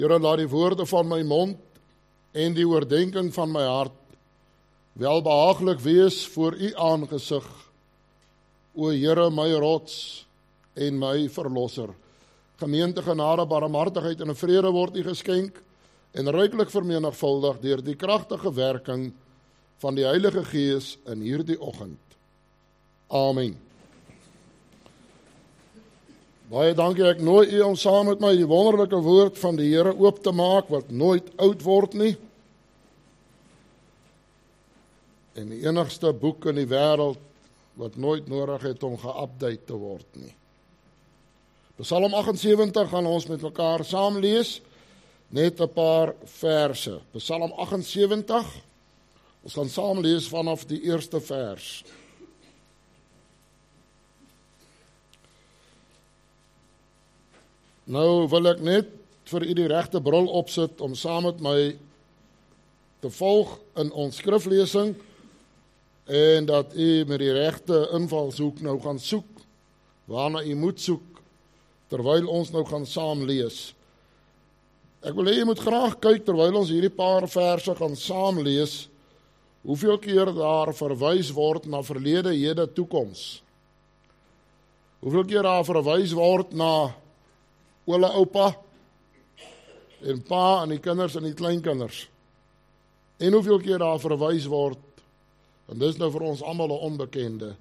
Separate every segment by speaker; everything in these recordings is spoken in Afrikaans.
Speaker 1: Here, laat die woorde van my mond en die oordeenking van my hart welbehaaglik wees voor U aangesig, o Here, my rots en my verlosser. Gemeente, genade, barmhartigheid en vrede word U geskenk en ryklik vermenigvuldig deur die kragtige werking van die Heilige Gees in hierdie oggend. Amen. Baie dankie, ek nooi U om saam met my die wonderlike woord van die Here oop te maak, wat nooit oud word nie. En die enigste boek in die wêreld wat nooit nodig het om geupdate te word nie. Psalm 78 gaan ons met mekaar saam lees, net 'n paar verse. Psalm 78, ons gaan saam lees vanaf die eerste vers. Nou wil ek net vir U die regte bril opsit om saam met my te volg in ons skriflesing en dat U met die regte invalshoek nou gaan soek, waarna U moet soek, terwyl ons nou gaan saam lees. Ek wil hê jy moet graag kyk terwyl ons hierdie paar verse gaan saam lees, hoeveel keer daar verwys word na verlede, hede, toekoms. Hoeveel keer daar verwys word na oule oupa en pa en die kinders en die kleinkinders. En hoeveel keer daar verwys word, en dis nou vir ons almal 'n onbekende,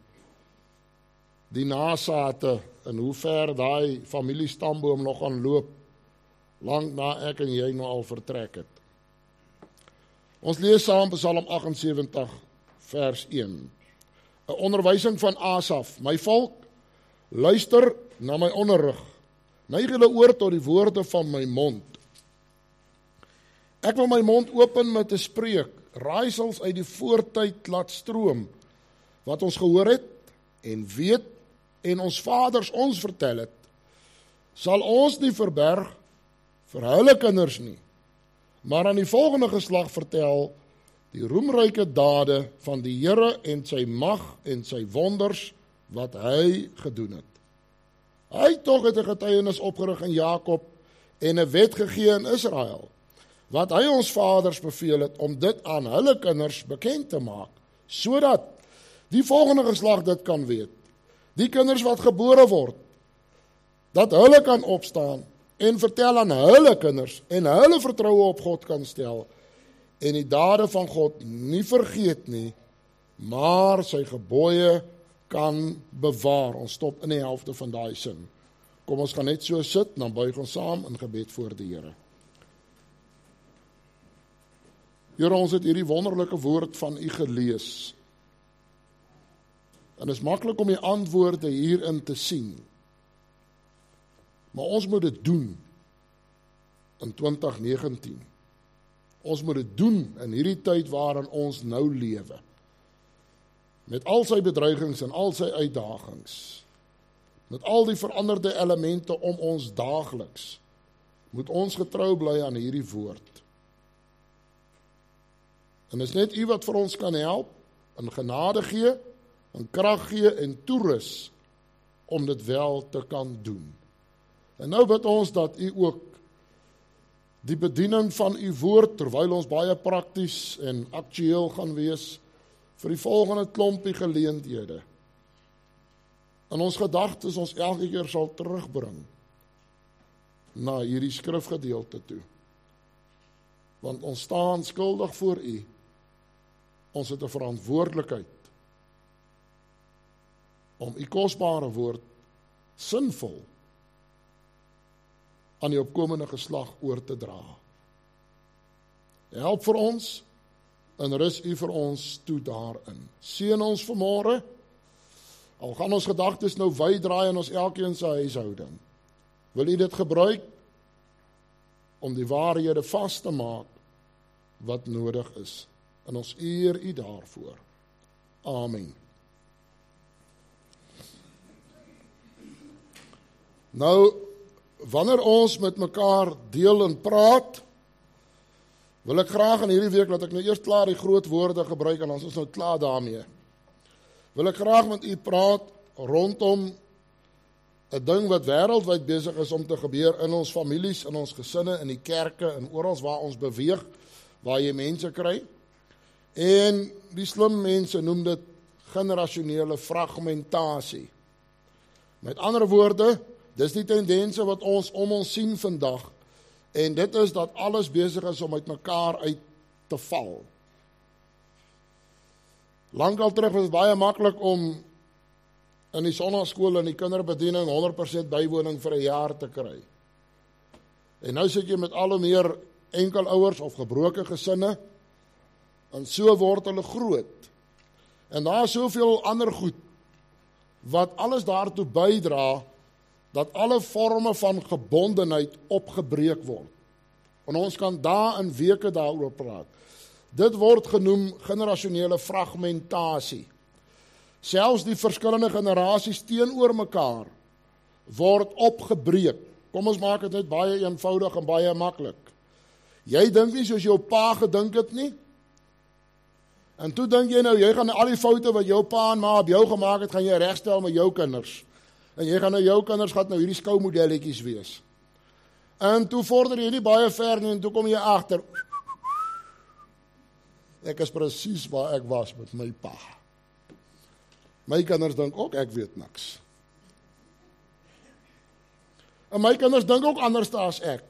Speaker 1: die nasate en hoe ver daai familiestamboom nog gaan loop, lank na ek en jy nou al vertrek het. Ons lees saam Psalm 78 vers 1. 'n onderwysing van Asaf. My volk, luister na my onderrig. Neig julle oor tot die woorde van my mond. Ek wil my mond open met 'n spreek, raaisels uit die voortyd laat stroom, wat ons gehoor het en weet en ons vaders ons vertel het, sal ons nie verberg vir hulle kinders nie, maar aan die volgende geslag vertel die roemryke dade van die Here en sy mag en sy wonders wat hy gedoen het. Hy tog het 'n getuienis opgerig in Jakob en 'n wet gegee in Israel, wat hy ons vaders beveel het om dit aan hulle kinders bekend te maak, sodat die volgende geslag dit kan weet. Die kinders wat gebore word, dat hulle kan opstaan en vertel aan hulle kinders en hulle vertroue op God kan stel en die dade van God nie vergeet nie, maar sy gebooie kan bewaar. Ons stop in die helfte van daai sin. Kom ons gaan net so sit, dan buig ons saam in gebed voor die Here. Here, ons het hierdie wonderlike woord van U gelees. En dit is maklik om die antwoorde hierin te sien. Maar ons moet dit doen in 2019. Ons moet dit doen in hierdie tyd waarin ons nou lewe. Met al sy bedreigings en al sy uitdagings, met al die veranderde elemente om ons daagliks, moet ons getrou bly aan hierdie woord. En dit is net U wat vir ons kan help, en genade gee, en krag gee en toerus om dit wel te kan doen. En nou bid ons dat U ook die bediening van U woord, terwyl ons baie prakties en aktueel gaan wees, vir die volgende klompie geleenthede. In ons gedagtes ons elke keer sal terugbring na hierdie skrifgedeelte toe. Want ons staan skuldig voor U. Ons het 'n verantwoordelikheid om U kosbare woord sinvol aan die opkomende geslag oor te dra. Help vir ons en rus U vir ons toe daarin. Seën ons vanmôre, al gaan ons gedagtes nou wyd draai in ons elkeen se huishouding. Wil U dit gebruik om die waarhede vas te maak wat nodig is. En ons eer U daarvoor. Amen. Nou, wanneer ons met mekaar deel en praat, wil ek graag in hierdie week, dat ek nou eers klaar die groot woorde gebruik, en ons is nou klaar daarmee, wil ek graag met U praat rondom 'n ding wat wêreldwyd besig is om te gebeur in ons families, in ons gesinne, in die kerke en oral waar ons beweeg, waar jy mense kry. En die slim mense noem dit generasionele fragmentasie. Met ander woorde, dis die tendense wat ons om ons sien vandag, en dit is dat alles besig is om uit mekaar uit te val. Lankal terug was het baie maklik om in die sonnaskool en die kinderbediening 100% bywoning vir 'n jaar te kry. En nou sit jy met al hoe meer enkelouers of gebroke gesinne, en so word hulle groot. En daar is soveel ander goed, wat alles daartoe bydra, dat alle vorme van gebondenheid opgebreek word. En ons kan daar in weke daaroor praat. Dit word genoem generasionele fragmentasie. Selfs die verskillende generasies teenoor mekaar word opgebreek. Kom ons maak dit net baie eenvoudig en baie maklik. Jy dink nie soos jou pa gedink het nie. En toe dink jy nou, jy gaan al die foute wat jou pa en ma op jou gemaak het, gaan jy regstel met jou kinders. En jy gaan nou jou kinders gaan nou hierdie skoumodelletjies wees. En toe vorder jy nie baie ver nie, en toe kom jy agter. Ek is presies waar ek was met my pa. My kinders dink ook, ek weet niks. En my kinders dink ook anders as ek.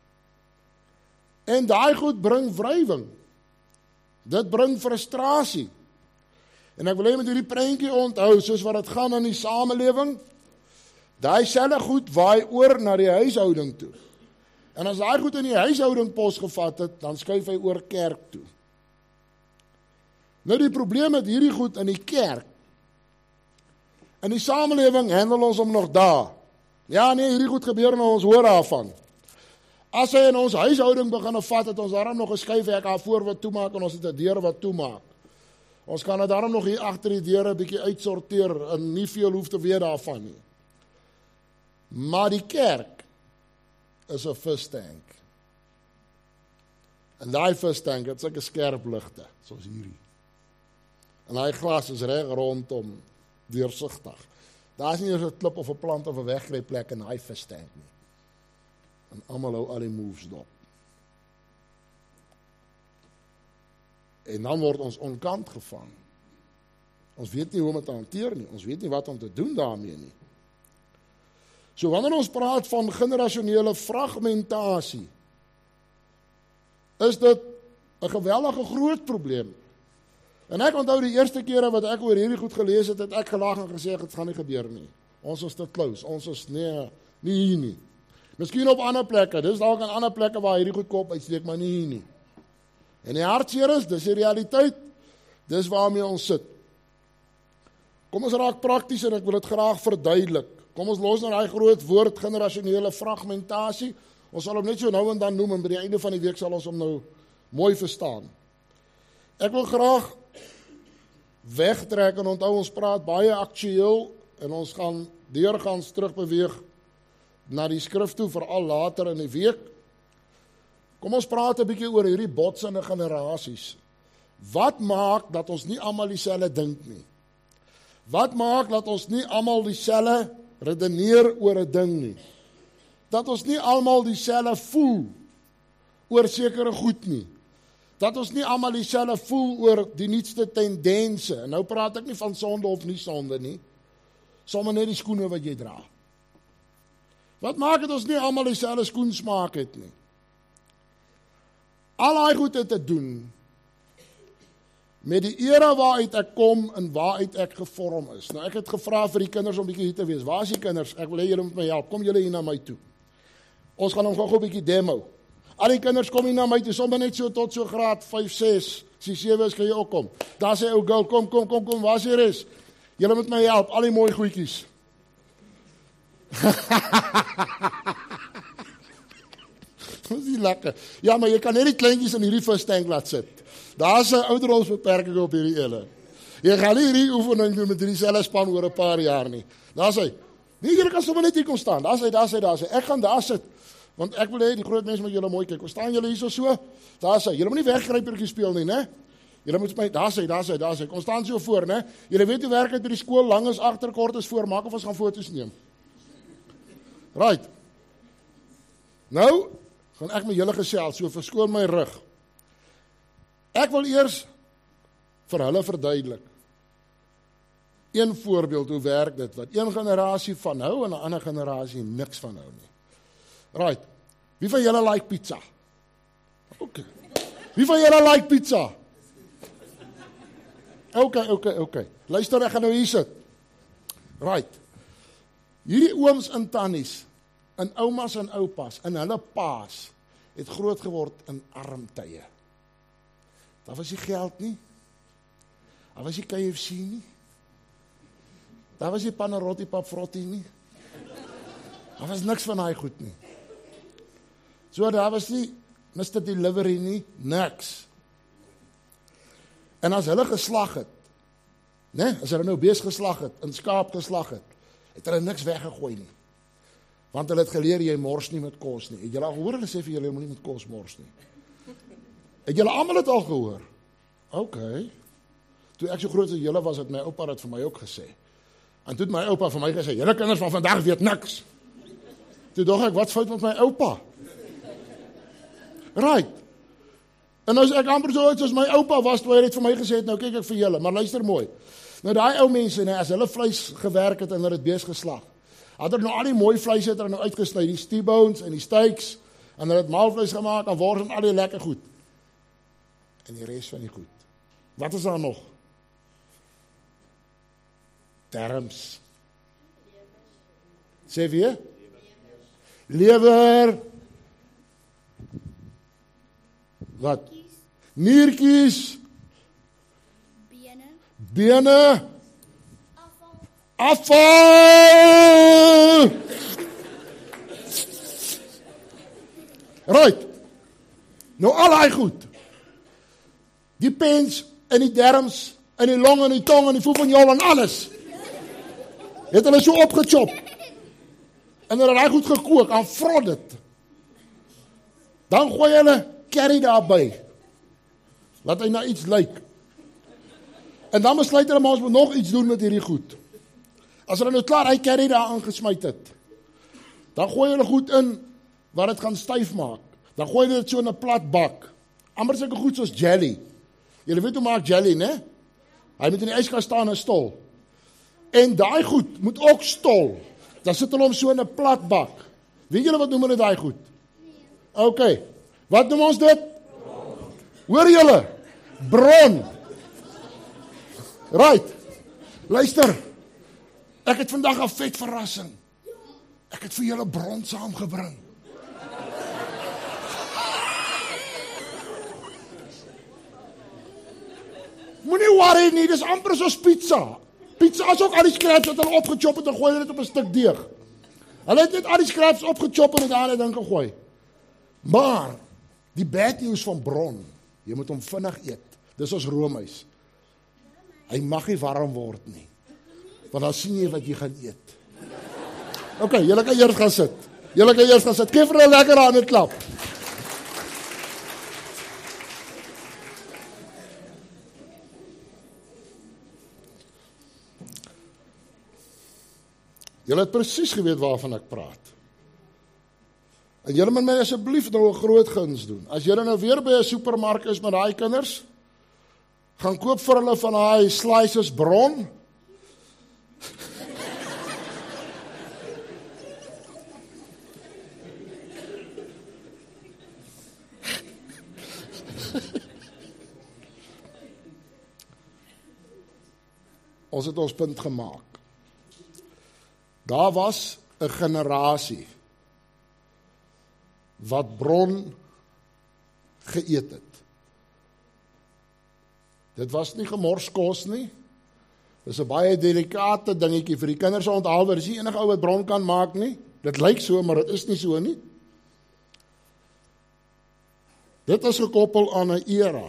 Speaker 1: En daai goed bring wrywing. Dit bring frustrasie. En ek wil hê met hierdie prentjie onthou, soos wat dit gaan in die samelewing, daai selfe goed waai oor na die huishouding toe. En as daai goed in die huishouding posgevat het, dan skuif hy oor kerk toe. Nou die probleem met hierdie goed in die kerk, in die samelewing handel ons hom nog daar. Ja nee, hierdie goed gebeur en ons hoor daarvan. As hy in ons huishouding begin vat, het ons daarom nog 'n skuifhek daar voor wat toemaak en ons het 'n deur wat toemaak. Ons kan dit daarom nog hier agter die deure 'n bietjie uitsorteer en nie veel hoef te weet daarvan nie. Maar die kerk is 'n vistank. En daai vistank het sulke skerp ligte, soos hierdie. En daai glas is reg rondom deursigtig. Daar is nie eers 'n klip of 'n plant of 'n wegkruipplek in daai vistank nie. En almal hou al die moves dop. En dan word ons onkant gevang. Ons weet nie hoe om dit te hanteer nie. Ons weet nie wat om te doen daarmee nie. So wanneer ons praat van generasionele fragmentasie, is dit 'n geweldige groot probleem. En ek onthou die eerste kere wat ek oor hierdie goed gelees het, het ek gelag en gesê, dit gaan nie gebeur nie. Ons is te close, ons is nie hier nie. Miskien op ander plekke, dis dalk aan ander plekke waar hierdie goed kop uitsteek, maar nie hier nie. En die hartseer is, dis die realiteit, dis waarmee ons sit. Kom ons raak prakties en ek wil dit graag verduidelik. Kom ons los nou daai groot woord generasionele fragmentasie. Ons sal hom net so nou en dan noem en by die einde van die week sal ons hom nou mooi verstaan. Ek wil graag wegtrek en onthou ons praat baie aktueel en ons gaan deurgaans terugbeweeg na die skrif toe, veral later in die week. Kom ons praat 'n bietjie oor hierdie botsende generasies. Wat maak dat ons nie almal dieselfde dink nie? Wat maak dat ons nie almal dieselfde redeneer oor 'n ding nie? Dat ons nie almal dieselfde voel oor sekere goed nie? Dat ons nie almal dieselfde voel oor die nuutste tendense? En nou praat ek nie van sonde of nie sonde nie. Sommer net die skoene wat jy dra. Wat maak dit ons nie almal dieselfde skoensmaak het nie? Al daai goed het te doen met die era waaruit ek kom en waaruit ek gevorm is. Nou ek het gevra vir die kinders om bietjie hier te wees. Waar is die kinders? Ek wil hê julle moet my help. Kom julle hier na my toe. Ons gaan hom gou 'n bietjie demo. Al die kinders kom hier na my toe, sommer net so tot so graad 5, 6. As jy 7 is, kan jy ook kom. Daar sê ou girl, kom, waar is die res? Julle moet my help, al die mooi goedjies. Dit is lekker. Ja, maar jy kan net die kleintjies in hierdie vistank laat sit. Daar's 'n ouderdomsbeperking op hierdie ele. Jy gaan nie hierdie oefening doen met hierdie selfe span oor 'n paar jaar nie. Daar's hy. Nee, julle kan sommer net hier kom staan. Daar's hy. Ek gaan daar sit. Want ek wil hê die groot mense moet julle mooi kyk. Kom staan julle hierso so? Daar's hy. Julle moenie weggrypertjie speel nie, né? Julle moet my daar's hy. Kom staan so voor, né? Julle weet hoe werk dit by die skool, lang is agter, kort is voor. Maak of ons gaan foto's neem. Right. Nou, gaan ek met julle gesels, so verskoon my rug. Ek wil eers vir hulle verduidelik. Een voorbeeld, hoe werk dit, wat een generasie van hou, en 'n ander generasie niks van hou nie. Right. Wie van julle like pizza? Okay. Wie van julle like pizza? Okay. Luister, ek gaan nou hier sit. Right. Hierdie ooms en tannies, en oumas en oupas, en hulle paas, het groot geword in armtye. Daar was nie geld nie. Daar was nie KFC nie. Daar was nie Panarotti Papfrotti nie. Daar was niks van daai goed nie. So daar was nie Mr. Delivery nie, niks. En as hulle geslag het, as hulle nou bees geslag het, en skaap geslag het hulle niks weggegooi nie. Want hulle het geleer, jy mors nie met kos nie. Het julle al gehoor, hulle sê vir julle, jy moet nie met kos mors nie. Het julle almal het al gehoor? Okay. Toe ek so groot as julle was, het my oupa het vir my ook gesê. En toe het my oupa vir my gesê, julle kinders van vandag weet niks. Toe dog ek, wat fout met my oupa? Right. En as ek amper so uit soos my oupa was, toe hy het vir my gesê het, nou kyk ek vir julle, maar luister mooi. Nou daai ou mense, as hulle vleis gewerk het en hulle het bees geslag, had hulle nou al die mooi vleis het hulle nou uitgesny, die T-bones en die steaks, en hulle het maalvleis gemaak, en wors en al die lekker goed. En die res van die goed. Wat is daar nog? Darms. Sê weer? Lewer. Wat? Niertjies. Bene. Afval. Right. Nou al daai goed. Die pens en die darms en die long en die tong en die voet van jou en alles. Het hulle so opgechop. En hulle daai goed gekook, en vrot dit. Dan gooi hulle curry daarby. Laat hy na iets lyk. En dan besluit hulle, maar ons moet nog iets doen met hierdie goed. As hulle nou klaar hy curry daar aangesmyt het, dan gooi hulle goed in, waar het gaan styf maak. Dan gooi hulle dit so in 'n plat bak. Amper sulke goed soos jelly. Julle weet hoe maak jelly, né? Hy moet in die yskas staan en stol. En daai goed moet ook stol. Dan sit hulle hom so in 'n plat bak. Weet julle wat noem hulle daai goed? Okay. Wat noem ons dit? Bron. Hoor julle? Bron. Right. Luister. Ek het vandag 'n vet verrassing. Ek het vir julle bron saamgebring. Moenie worry nie, dis amper soos pizza. Pizza is ook al die scraps wat hulle opgechop het en gooi dit op 'n stuk deeg. Hulle het net al die scraps opgechop en dit aan 'n ding gegooi. Maar die bad news van bron, jy moet hom vinnig eet. Dis ons roomys. Hy mag nie warm word nie. Want dan sien jy wat jy gaan eet. Okay, julle kan eers gaan sit. Geef vir 'n lekker hande klap. Julle het presies geweet waarvan ek praat. En julle moet my asseblief nou 'n groot guns doen. As julle nou weer by 'n supermark is met daai kinders, gaan koop vir hulle van daai slices bron. Ons het ons punt gemaak. Daar was 'n generasie wat bron geëet het. Dit was nie gemorskos nie. Dis 'n baie delikate dingetjie vir die kinders om te onthou, want dis nie enige ou wat bron kan maak nie. Dit lyk so, maar dit is nie so nie. Dit is gekoppel aan 'n era.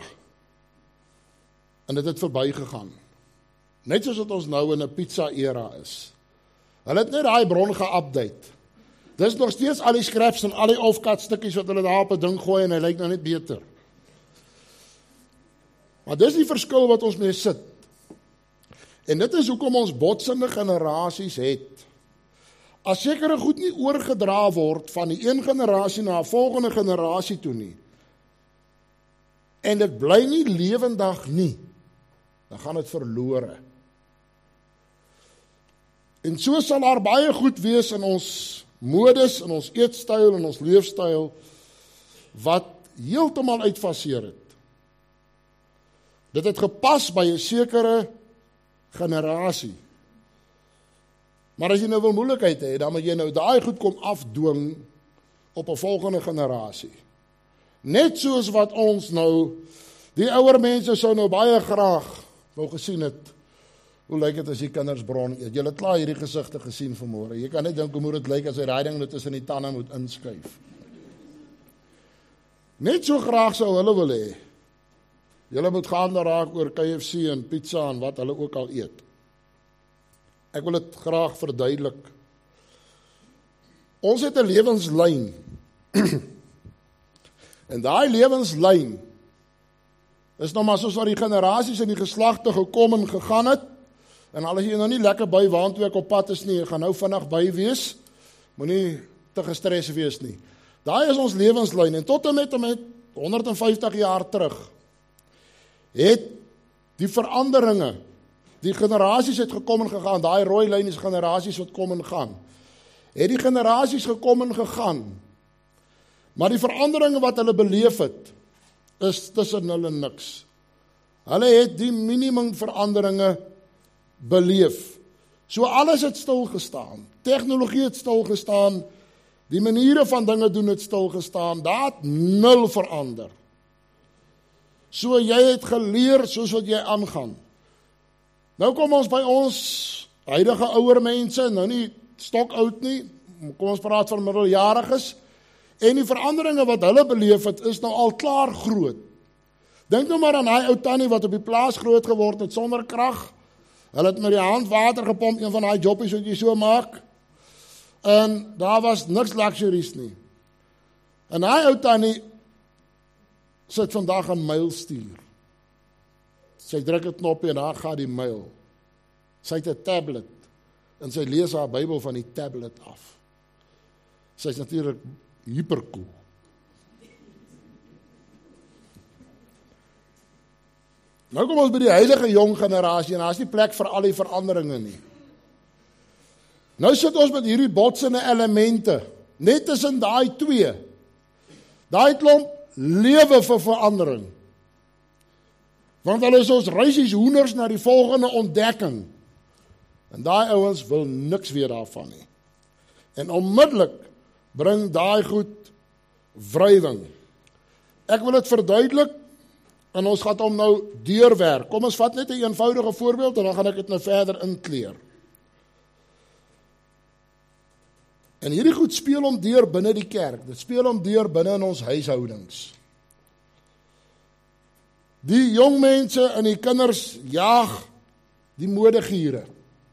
Speaker 1: En dit het verbygegaan. Net soos wat ons nou in 'n pizza era is. Hulle het net daai bron ge-update. Dis nog steeds al die scraps en al die offcut stukkies wat hulle daar op 'n ding gooi en hy lyk nou net beter. Maar dis die verskil wat ons mee sit. En dit is hoekom ons botsende generasies het. as sekere goed nie oorgedra word van die een generasie na 'n volgende generasie toe nie, en dit bly nie lewendig nie, dan gaan dit verlore. En so sal daar baie goed wees in ons modus, in ons eetstyl, in ons leefstyl, wat heeltemal uitfaseer het. Dit het gepas by 'n sekere generasie. Maar as jy nou wil moeilikheid hê, dan moet jy nou daai goed kom afdwing op 'n volgende generasie. Net soos wat ons nou, die ouer mense sou nou baie graag wou gesien het, hoe lyk dit as die kinders bron eet? Julle het klaar hierdie gesigte gesien vanmôre. Jy kan net dink hoe moet dit lyk as hy daai ding net tussen die tande moet inskuif. Net so graag sou hulle wil hê. Julle moet gaan raak oor KFC en pizza en wat hulle ook al eet. Ek wil dit graag verduidelik. Ons het 'n lewenslyn. En daai lewenslyn is nou maar soos wat die generasies en die geslagte gekom en gegaan het. En al is jy nou nie lekker by waantoe ek op pad is nie, jy gaan nou vinnig by wees. Moenie te gestres wees nie. Daai is ons lewenslyn en tot en met 150 jaar terug het die veranderinge, die generasies het gekom en gegaan, daai rooi lyn is generasies wat kom en gaan. Het die generasies gekom en gegaan, maar die veranderinge wat hulle beleef het, is tussen hulle niks. Hulle het die minimum veranderinge beleef. So alles het stil gestaan. Tegnologie het stil gestaan, die maniere van dinge doen het stil gestaan, daar het nul verander. So jy het geleer soos wat jy aangaan. Nou kom ons by ons huidige ouer mense, nou nie stokoud nie, kom ons praat van middeljariges, en die veranderinge wat hulle beleef het, is nou al klaar groot. Dink nou maar aan hy ou tannie wat op die plaas groot geword het sonder krag. Hulle het met die hand water gepomp, een van daai jobbies wat jy so maak. En daar was niks luxuries nie. En hy ou tannie sit vandag 'n mail stuur. Sy druk 'n knoppie en daar gaan die mail. Sy het 'n tablet en sy lees haar Bybel van die tablet af. Sy is natuurlik hypercool. Nou kom ons by die huidige jong generasie en daar is nie plek vir al die veranderinge nie. Nou sit ons met hierdie botsende elemente, net tussen daai twee. Daai klomp lewe vir verandering. Want hulle is ons reisies hoenders na die volgende ontdekking. En daai ouens wil niks weer daarvan nie. En onmiddellik bring daai goed wrywing. Ek wil dit verduidelik en ons gaan hom nou deurwerk. Kom ons vat net 'n eenvoudige voorbeeld en dan gaan ek dit nou verder inkleer. En hierdie goed speel hom deur binne die kerk. Dit speel hom deur binne in ons huishoudings. Die jong mense en die kinders jaag die modegiere.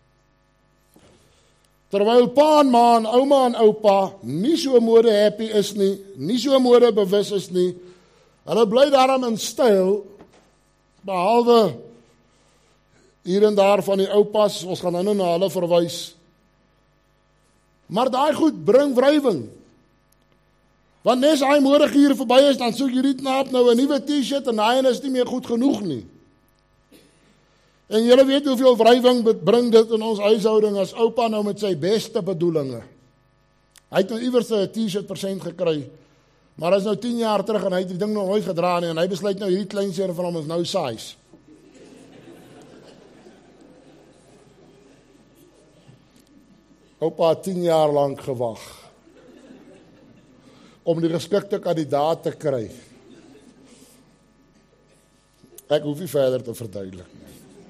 Speaker 1: Terwyl pa en ma en ouma en oupa nie so mode happy is nie, nie so mode bewus is nie, hulle bly daarom in styl, behalwe hier en daar van die oupas, ons gaan nou na hulle verwys. Maar daai goed bring wrywing. Want nes hy modegier verby is, dan soek hierdie knaap nou 'n nuwe T-shirt en hy is nie meer goed genoeg nie. En julle weet hoeveel wrywing bring dit in ons huishouding as oupa nou met sy beste bedoelinge. Hy het nou iewers 'n T-shirt persent gekry, maar hy is nou 10 jaar terug en hy het die ding nog nooit gedra nie en hy besluit nou hierdie kleinseun van hom is nou size. Oupa het 10 jaar lank gewag om die geskikte kandidaat te kry. Ek hoef nie verder te verduidelik nie.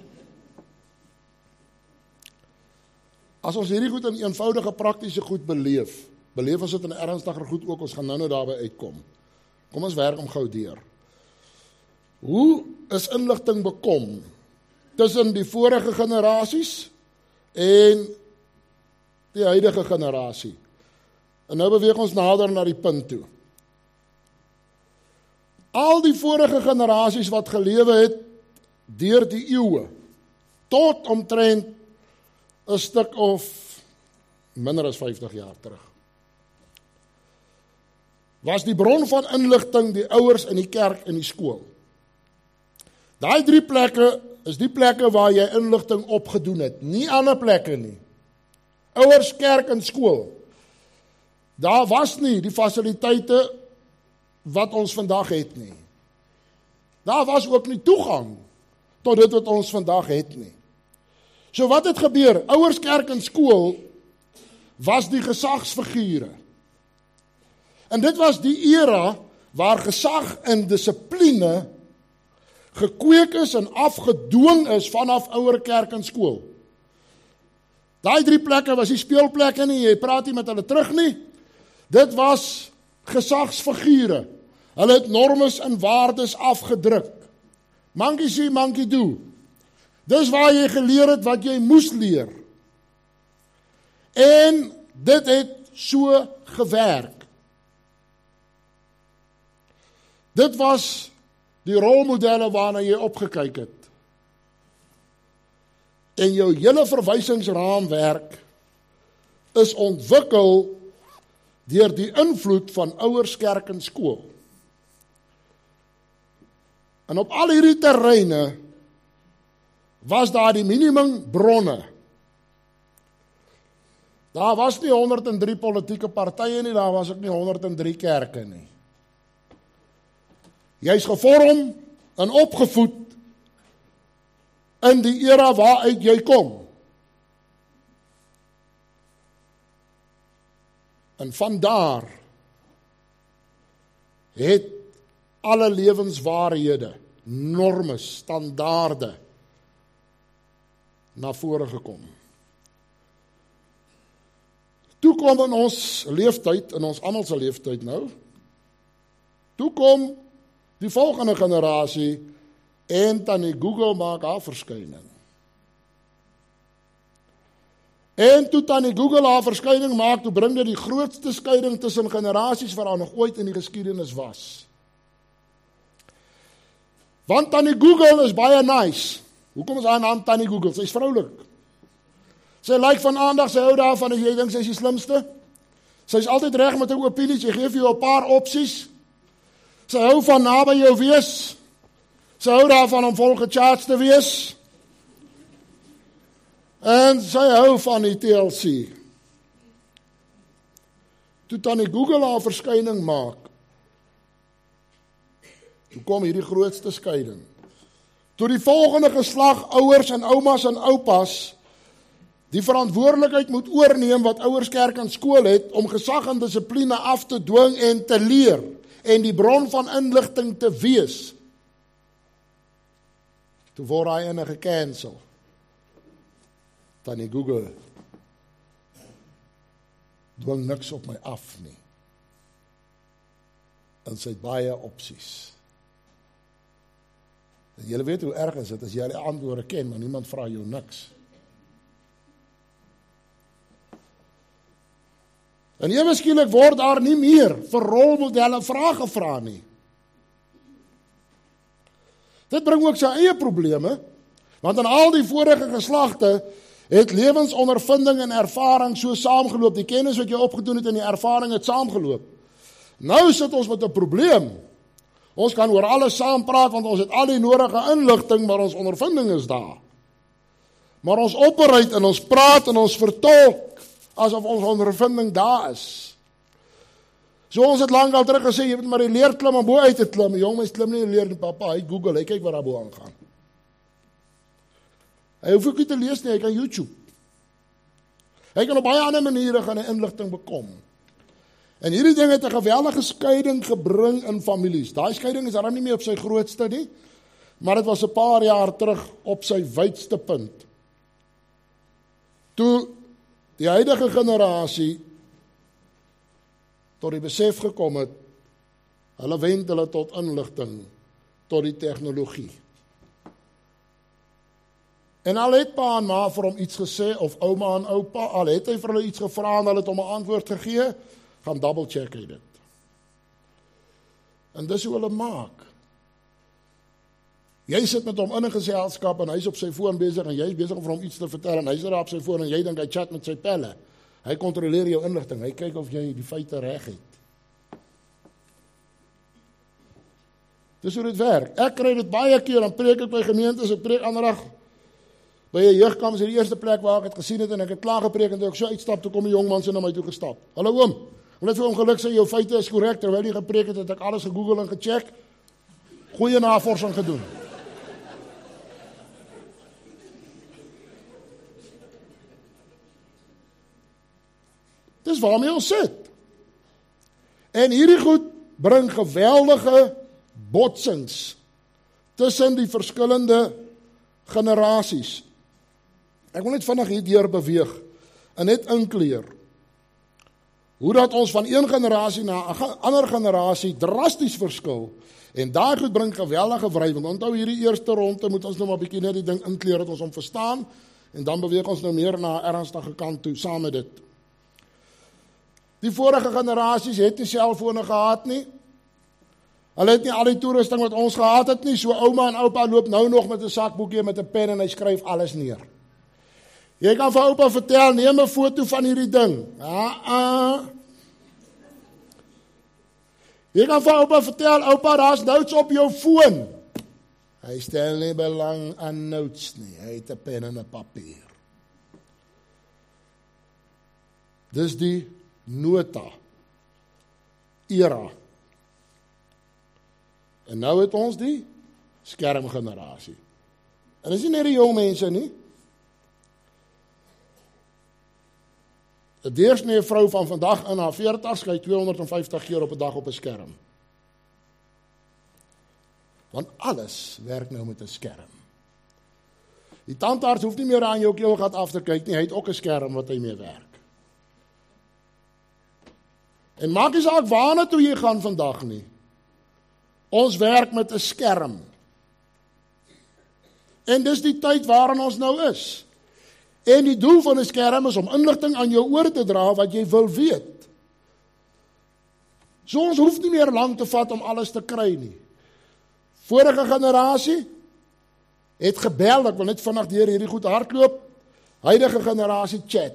Speaker 1: As ons hierdie goed in eenvoudige praktiese goed beleef ons dit in ernstiger goed ook, ons gaan nou daarby uitkom. Kom ons werk om gou deur. Hoe is inligting bekom tussen die vorige generasies en die huidige generasie? En nou beweeg ons nader na die punt toe. Al die vorige generasies wat gelewe het deur die eeue, tot omtrent 'n stuk of minder as 50 jaar terug. Was die bron van inligting die ouers in die kerk en die skool. Daai 3 plekke is die plekke waar jy inligting opgedoen het, nie ander plekke nie. Ouers, kerk en skool. Daar was nie die fasiliteite wat ons vandag het nie. Daar was ook nie toegang tot dit wat ons vandag het nie. So wat het gebeur? Ouers, kerk en skool was die gesagsfigure. En dit was die era waar gesag en dissipline gekweek is en afgedwing is vanaf ouer kerk en skool. Daai 3 plekke was nie speelplekke nie, jy praat nie met hulle terug nie. Dit was gesagsfigure. Hulle het normes en waardes afgedruk. Monkey see, monkey do. Dis waar jy geleer het wat jy moes leer. En dit het so gewerk. Dit was die rolmodelle waarna jy opgekyk het. En jou hele verwysingsraamwerk is ontwikkel deur die invloed van ouers, kerk en skool. En op al hierdie terreine was daar die minimum bronne. Daar was nie 103 politieke partye nie, daar was ook nie 103 kerke nie. Jy is gevorm en opgevoed in die era waaruit jy kom. En vandaar het alle lewenswaarhede, normes, standaarde na vore gekom. Toe kom in ons leeftyd, in ons almal se leeftyd nou, toe kom die volgende generasie en tannie Google maak haar verskyning. En toe tannie Google haar verskyning maak, toe bring dit die grootste skeiding tussen generasies wat daar nog ooit in die geskiedenis was. Want tannie Google is baie nice. Hoekom is haar naam tannie Google? Sy is vroulik. Sy lyk van aandag, sy hou daarvan as jy dink sy is die slimste. Sy is altyd reg met 'n opinie, sy gee vir jou 'n paar opsies. Sy hou van naby jou wees. Sy hou daarvan om volgecharged te wees. En sy hou van die TLC. Toe tannie Google haar verskyning maak, toe kom hierdie grootste skeiding. Toe die volgende geslag ouers en oumas en oupas die verantwoordelikheid moet oorneem wat ouers, kerk en skool het om gesag en dissipline af te dwing en te leer en die bron van inligting te wees. Toe word hy ene gekancel. Tannie Google dwing niks op my af nie. En sy het baie opsies. En julle weet hoe erg is dit as jy die antwoorde ken, maar niemand vra jou niks. En ewe skielik word daar nie meer vir rolmodelle vrae gevra nie. Dit bring ook sy eie probleme, want in al die vorige geslagte het lewensondervinding en ervaring so saamgeloop, die kennis wat jy opgedoen het en die ervaring het saamgeloop. Nou sit ons met 'n probleem. Ons kan oor alles saam praat, want ons het al die nodige inligting, maar ons ondervinding is daar. Maar ons operate en ons praat en ons vertolk, asof ons ondervinding daar is. So ons het lank al terug gesê, jy moet maar die leer klim en bo uit te klim. Jong mens klim nie die leer nie, papa, hy Google, hy kyk wat daar bo aangaan. Hy hoef ook nie te lees nie, hy kan YouTube. Hy kan op baie ander maniere gaan 'n inligting bekom. En hierdie ding het 'n geweldige skeiding gebring in families. Daai skeiding is daarom nie meer op sy grootste nie, maar dit was 'n paar jaar terug op sy wydste punt. Toe die huidige generasie tot die besef gekom het, hulle wend hulle tot inligting, tot die tegnologie. En al het pa en ma vir hom iets gesê, of ouma en oupa, al het hy vir hulle iets gevra en hulle het hom 'n antwoord gegee, gaan double check hy dit. En dis hoe hulle maak. Jy sit met hom in 'n geselskap en hy's op sy foon besig en jy's besig om vir hom iets te vertel en hy's daar op sy foon en jy dink hy chat met sy pelle. Hy kontroleer jou inligting, hy kyk of jy die feite reg het. Dis hoe dit werk. Ek kry dit baie keer, dan preek ek by gemeentes, ek preek ander dag by 'n jeugkamp, is die eerste plek waar ek het gesien het, en ek het klaar gepreek, en toe ek so uitstap, toe kom 'n jong man so na my toe gestap. Hallo oom, wil net vir hom geluk sê, jou feite is korrek, terwyl jy gepreek het, het ek alles gegoogel en gecheck, goeie navorsing gedoen. Dis waarmee ons sit. En hierdie goed bring geweldige botsings tussen die verskillende generasies. Ek wil net vinnig hierdeur beweeg en net inkleer hoe dat ons van een generasie na 'n ander generasie drasties verskil, en daai goed bring geweldige wrywing. Onthou hierdie eerste ronde moet ons nou maar 'n bietjie net die ding inkleer dat ons hom verstaan, en dan beweeg ons nou meer na 'n ernstige kant toe saam met dit. Die vorige generasies het nie selfone gehad nie. Hulle het nie al die toerusting wat ons gehad het nie, so ouma en oupa loop nou nog met 'n sakboekie met 'n pen en hy skryf alles neer. Jy kan vir oupa vertel, neem 'n foto van hierdie ding. Jy kan vir oupa vertel, oupa, daar's notes op jou foon. Hy stel nie belang aan notes nie, hy het 'n pen en 'n papier. Dis die nota era. En nou het ons die skermgenerasie. En dis nie net die jong mense nie. 'n deursnee vrou van vandag in haar 40's kyk 250 keer op 'n dag op 'n skerm. Want alles werk nou met 'n skerm. Die tandarts hoef nie meer aan jou keelgat af te kyk nie, hy het ook 'n skerm wat hy mee werk. En maak nie saak waarna toe jy gaan vandag nie. Ons werk met 'n skerm. En dis die tyd waarin ons nou is. En die doel van 'n skerm is om inligting aan jou oor te dra wat jy wil weet. So ons hoef nie meer lank te vat om alles te kry nie. Vorige generasie het gebel, ek wil net vinnig deur hierdie goed hardloop. Huidige generasie chat.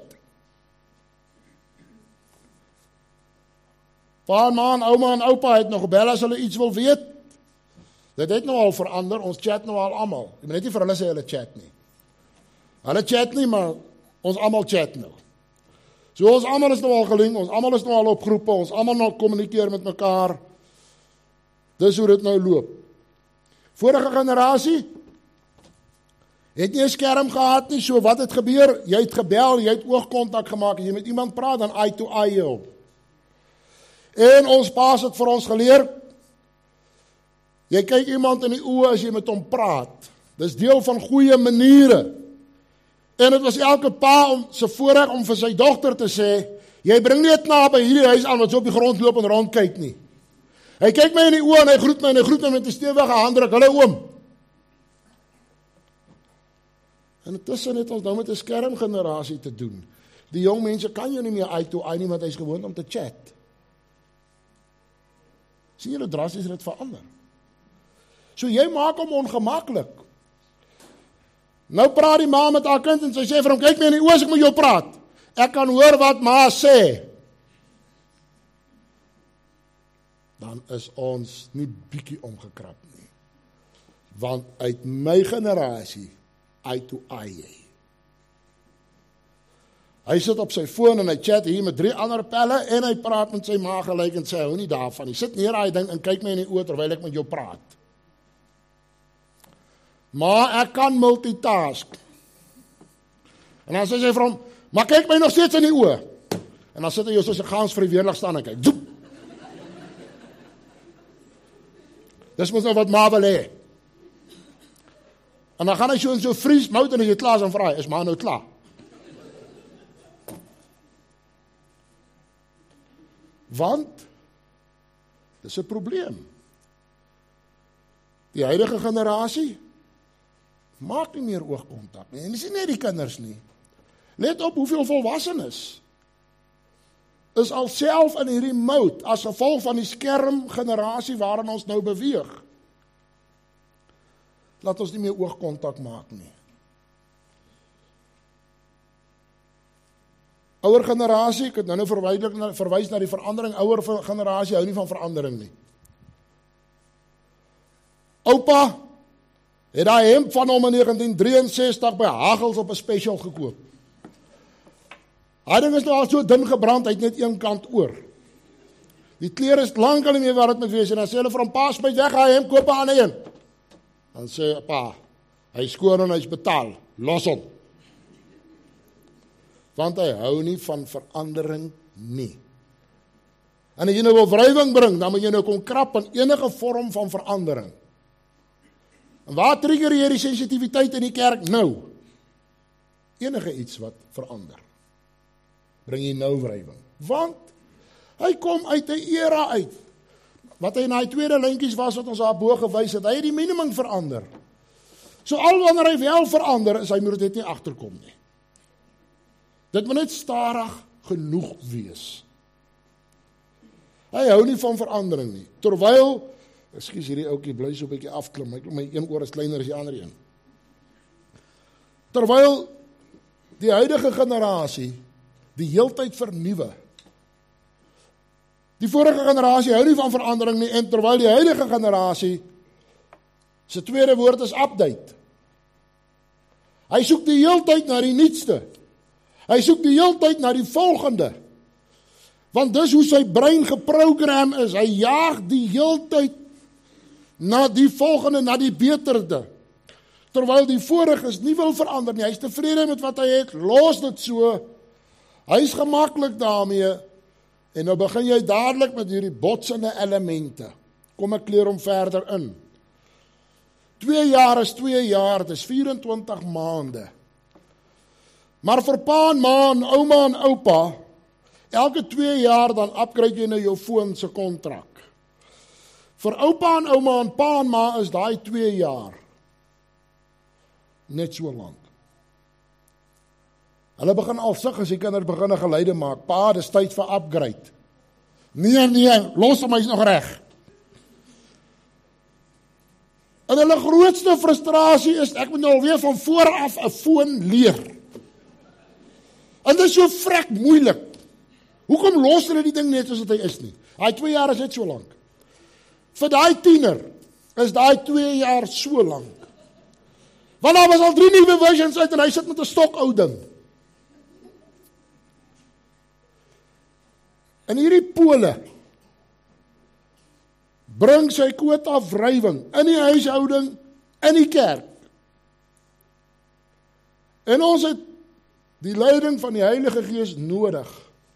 Speaker 1: Pa, man, ouma en oupa het nog gebel as hulle iets wil weet. Dit het nou al verander, ons chat nou al almal. Ek moet net nie vir hulle sê hulle chat nie. Hulle chat nie, maar ons almal chat nou. So ons almal is nou al gelink, ons almal is nou al op groepe, ons almal nou kommunikeer met mekaar. Dis hoe dit nou loop. Vorige generasie het nie 'n skerm gehad nie, so wat het gebeur? Jy het gebel, jy het oogkontak gemaak, en jy met iemand praat, dan eye to eye. En ons paas het vir ons geleer, jy kyk iemand in die oë as jy met hom praat. Dis deel van goeie maniere. En dit was elke pa se voorreg om vir sy dogter te sê, jy bring nie dit na by hierdie huis aan wat so op die grond loop en rond kyk nie. Hy kyk my in die oë en hy groet my met 'n stewige handdruk, hallo oom. En intussen het ons nou met 'n skermgenerasie te doen. Die jong mense kan jou nie meer eye to eye nie, want hy's gewoond om te chat. Sien julle drasties dit verander. So jy maak hom ongemaklik. Nou praat die ma met haar kind en sy sê vir hom, kyk my in die oë as ek met jou praat. Ek kan hoor wat ma sê. Dan is ons nie bietjie omgekrap nie. Want uit my generasie, eye to eye. Hy sit op sy foon en hy chat hier met 3 ander pelle en hy praat met sy ma gelyk en sê, hou nie daarvan. Hy sit neer daai ding en kyk my in die oë terwyl ek met jou praat. Maar ek kan multitask. En dan sê sy vir hom, maar kyk my nog steeds in die oë. En dan sit hy soos 'n gans vir die weerlig staan en kyk. Zoep. Dis mos nou wat ma wil hê. En dan gaan hy so in so vries mout en as jy klaar is, dan vra hy, is ma nou klaar? Want, dis 'n probleem. Die huidige generasie maak nie meer oogkontak nie. En dis nie net die kinders nie. Let op hoeveel volwassenes is al self in hierdie mout as gevolg van die skermgenerasie waarin ons nou beweeg. Laat ons nie meer oogkontak maak nie. Ouer generasie, ek het nou verwys na die verandering, ouer generasie hou nie van verandering nie. Oupa het daai hemp van hom in 1963 by Hagels op 'n special gekoop. Hy ding is nou al so dun gebrand, hy het net een kant oor. Die klere is lankal nie meer waar dit moet wees, en dan sê hulle vir hom, pa, smyt weg, hy hemp, koop 'n ander een. Dan sê pa, hy skoon en hy's betaal, los hom. Want hy hou nie van verandering nie. En as jy nou wil wrywing bring, dan moet jy nou kom krap aan enige vorm van verandering. En waar trigger jy die sensitiwiteit in die kerk nou? Enige iets wat verander. Bring jy nou wrywing. Want hy kom uit 'n era uit. Wat hy in daai tweede lyntjies was wat ons daarbo gewys het, hy het die minimum verander. So al wanneer hy wel verander, is hy moet dit nie agterkom nie. Dit moet net stadig genoeg wees. Hy hou nie van verandering nie. Terwyl, ekskuus hierdie ouetjie bly so 'n bietjie afklim, my een oor is kleiner as die ander een. Terwyl die huidige generasie die heeltyd vernuwe. Die vorige generasie hou nie van verandering nie, en terwyl die huidige generasie se tweede woord is update. Hy soek die heeltyd na die nuutste. Hy soek die heeltyd na die volgende. Want dis hoe sy brein geprogram is. Hy jaag die heeltyd na die volgende, na die beterde. Terwyl die voriges nie wil verander nie. Hy is tevrede met wat hy het, los dit so. Hy is gemaklik daarmee. En nou begin jy dadelik met hierdie botsende elemente. Kom ek kleur hom verder in. 2 jaar is 2 jaar, dit is 24 maande. Maar vir pa en ma en ouma en oupa, elke 2 jaar dan upgrade jy nou jou foon se kontrak. Vir oupa en ouma en pa en ma is daai 2 jaar net so lank. Hulle begin al sug as die kinders begin 'n geluide maak. Pa, dis tyd vir upgrade. Nee, los hom, hy's nog reg. En hulle grootste frustrasie is, ek moet nou alweer van vooraf 'n foon leer. En dit is so vrek moeilik. Hoekom los hulle die ding net soos dit hy is nie? Daai 2 jaar is net so lank. Vir daai tiener is daai 2 jaar so lank. Want daar was al 3 nuwe versions uit en hy sit met 'n stok ou ding. En hierdie Pole bring sy kwota wrywing in die huishouding, in die kerk. En ons het die leiding van die Heilige Gees nodig.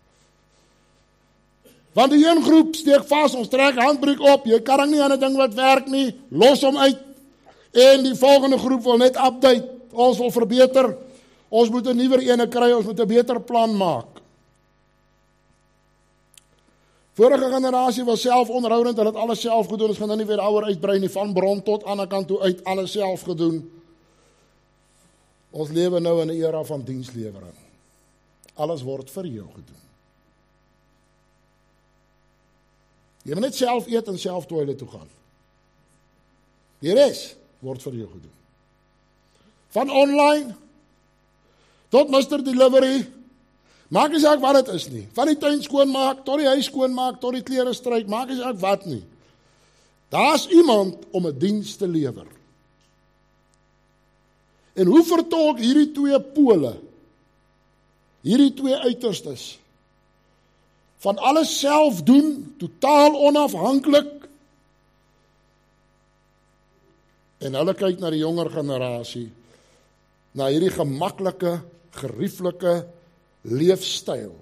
Speaker 1: Want die een groep steek vas, ons trek handbreek op, jy kan nie aan 'n ding wat werk nie, los hom uit. En die volgende groep wil net update, ons wil verbeter, ons moet 'n nuwer ene kry, ons moet 'n beter plan maak. Vorige generasie was selfonderhoudend, hulle het alles self gedoen, ons gaan nou nie weer daaroor uitbrei nie, van bron tot ander kant toe uit, alles self gedoen. Ons lewe nou in 'n era van dienslewering. Alles word vir jou gedoen. Jy moet net self eet en self toilet toe gaan. Die res word vir jou gedoen. Van online tot Mr. Delivery, maak nie saak wat dit is nie. Van die tuin skoonmaak, tot die huis skoonmaak, tot die klere stryk, maak nie saak wat nie. Daar's iemand om 'n diens te lewer. En hoe vertolk hierdie 2 pole, hierdie 2 uiterstes, van alles self doen, totaal onafhanklik, en hulle kyk na die jonger generasie, na hierdie gemaklike, gerieflike leefstyl.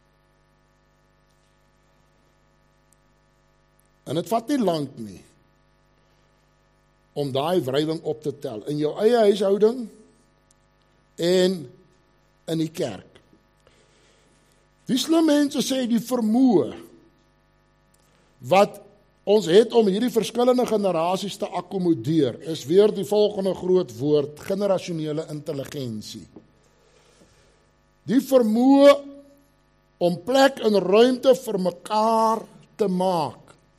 Speaker 1: En dit vat nie lank nie om daai wrywing op te tel in jou eie huishouding en in die kerk. Die slim mense sê die vermoë wat ons het om hierdie verskillende generasies te akkommodeer, is weer die volgende groot woord, generasionele intelligensie. Die vermoë om plek en ruimte vir mekaar te maak.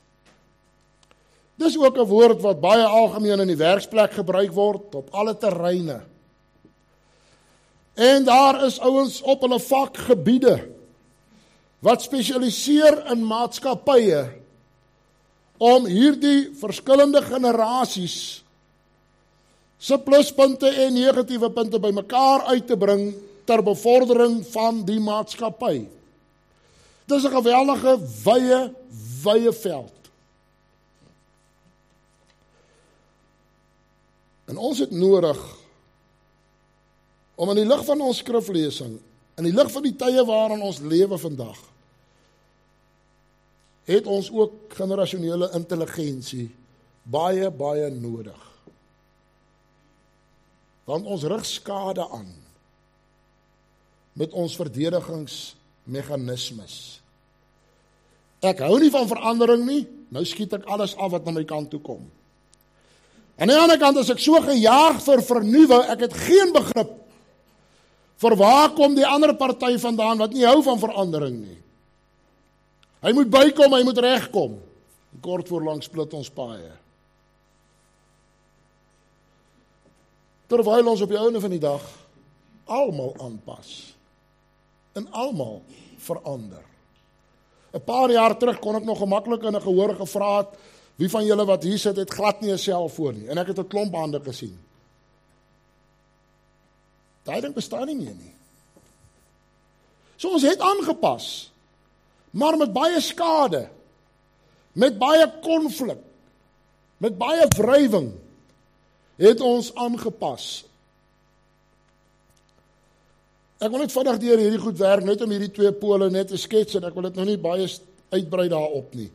Speaker 1: Dis ook 'n woord wat baie algemeen in die werksplek gebruik word, op alle terreine. En daar is ouens op hulle vakgebiede wat spesialiseer in maatskappye om hierdie verskillende generasies se pluspunte en negatiewe punte bymekaar uit te bring ter bevordering van die maatskappy. Dit is 'n geweldige wye veld. En ons het nodig om in die lig van ons skriflesing, in die lig van die tye waarin ons lewe vandag, het ons ook generasionele intelligensie baie nodig. Want ons rig skade aan met ons verdedigingsmeganismes. Ek hou nie van verandering nie, nou skiet ek alles af wat na my kant toe kom. Aan die ander kant is ek so gejaag vir vernuwe, ek het geen begrip vir waar kom die ander party vandaan wat nie hou van verandering nie. Hy moet bykom, hy moet regkom. Kort voorlang split ons paaie. Terwyl ons op die einde van die dag almal aanpas en almal verander. 'n Paar jaar terug kon ek nog gemaklik in 'n gehoor gevra het, wie van julle wat hier sit het glad nie 'n selfoon nie, en ek het 'n klomp hande gesien. Daai ding bestaan nie meer nie. So ons het aangepas, maar met baie skade, met baie konflik, met baie wrywing, het ons aangepas. Ek wil net vinnig deur hierdie goed werk, net om hierdie twee pole net te skets, en ek wil dit nou nie baie uitbrei daarop nie.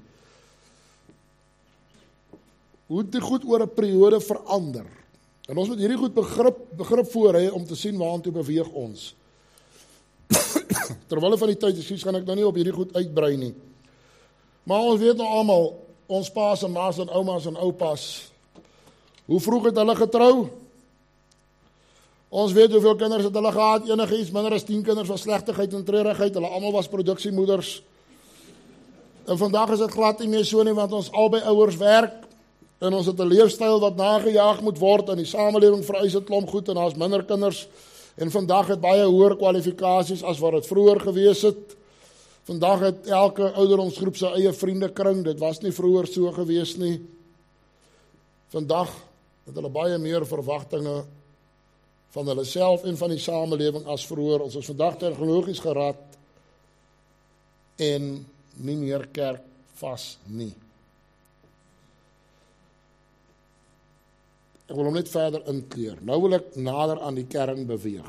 Speaker 1: Hoe dit goed oor 'n periode verander. En ons moet hierdie goed begrip voor hê om te sien waartoe beweeg ons. Terwyl van die tyd is, gaan ek nou nie op hierdie goed uitbrei nie. Maar ons weet nou almal, ons paas en ma's en oumas en oupas, hoe vroeg het hulle getrou? Ons weet hoeveel kinders het hulle gehad, enigiets minder as 10 kinders van slegtigheid en treurigheid, hulle almal was produksiemoeders. En vandag is dit glad nie meer so nie, want ons albei ouers werk, en ons het 'n leefstyl wat nagejaag moet word, en die samelewing vereis 'n klomp goed, en daar's minder kinders, en vandag het baie hoër kwalifikasies as wat dit vroeër gewees het. Vandag het elke ouderdomsgroep sy eie vriendekring, dit was nie vroeër so gewees nie. Vandag het hulle baie meer verwagtinge van hulle self en van die samelewing as vroeër. Ons is vandag tegnologies gerad en nie meer kerk vas nie. Ek wil hom net verder inkleer. Nou wil ek nader aan die kern beweeg.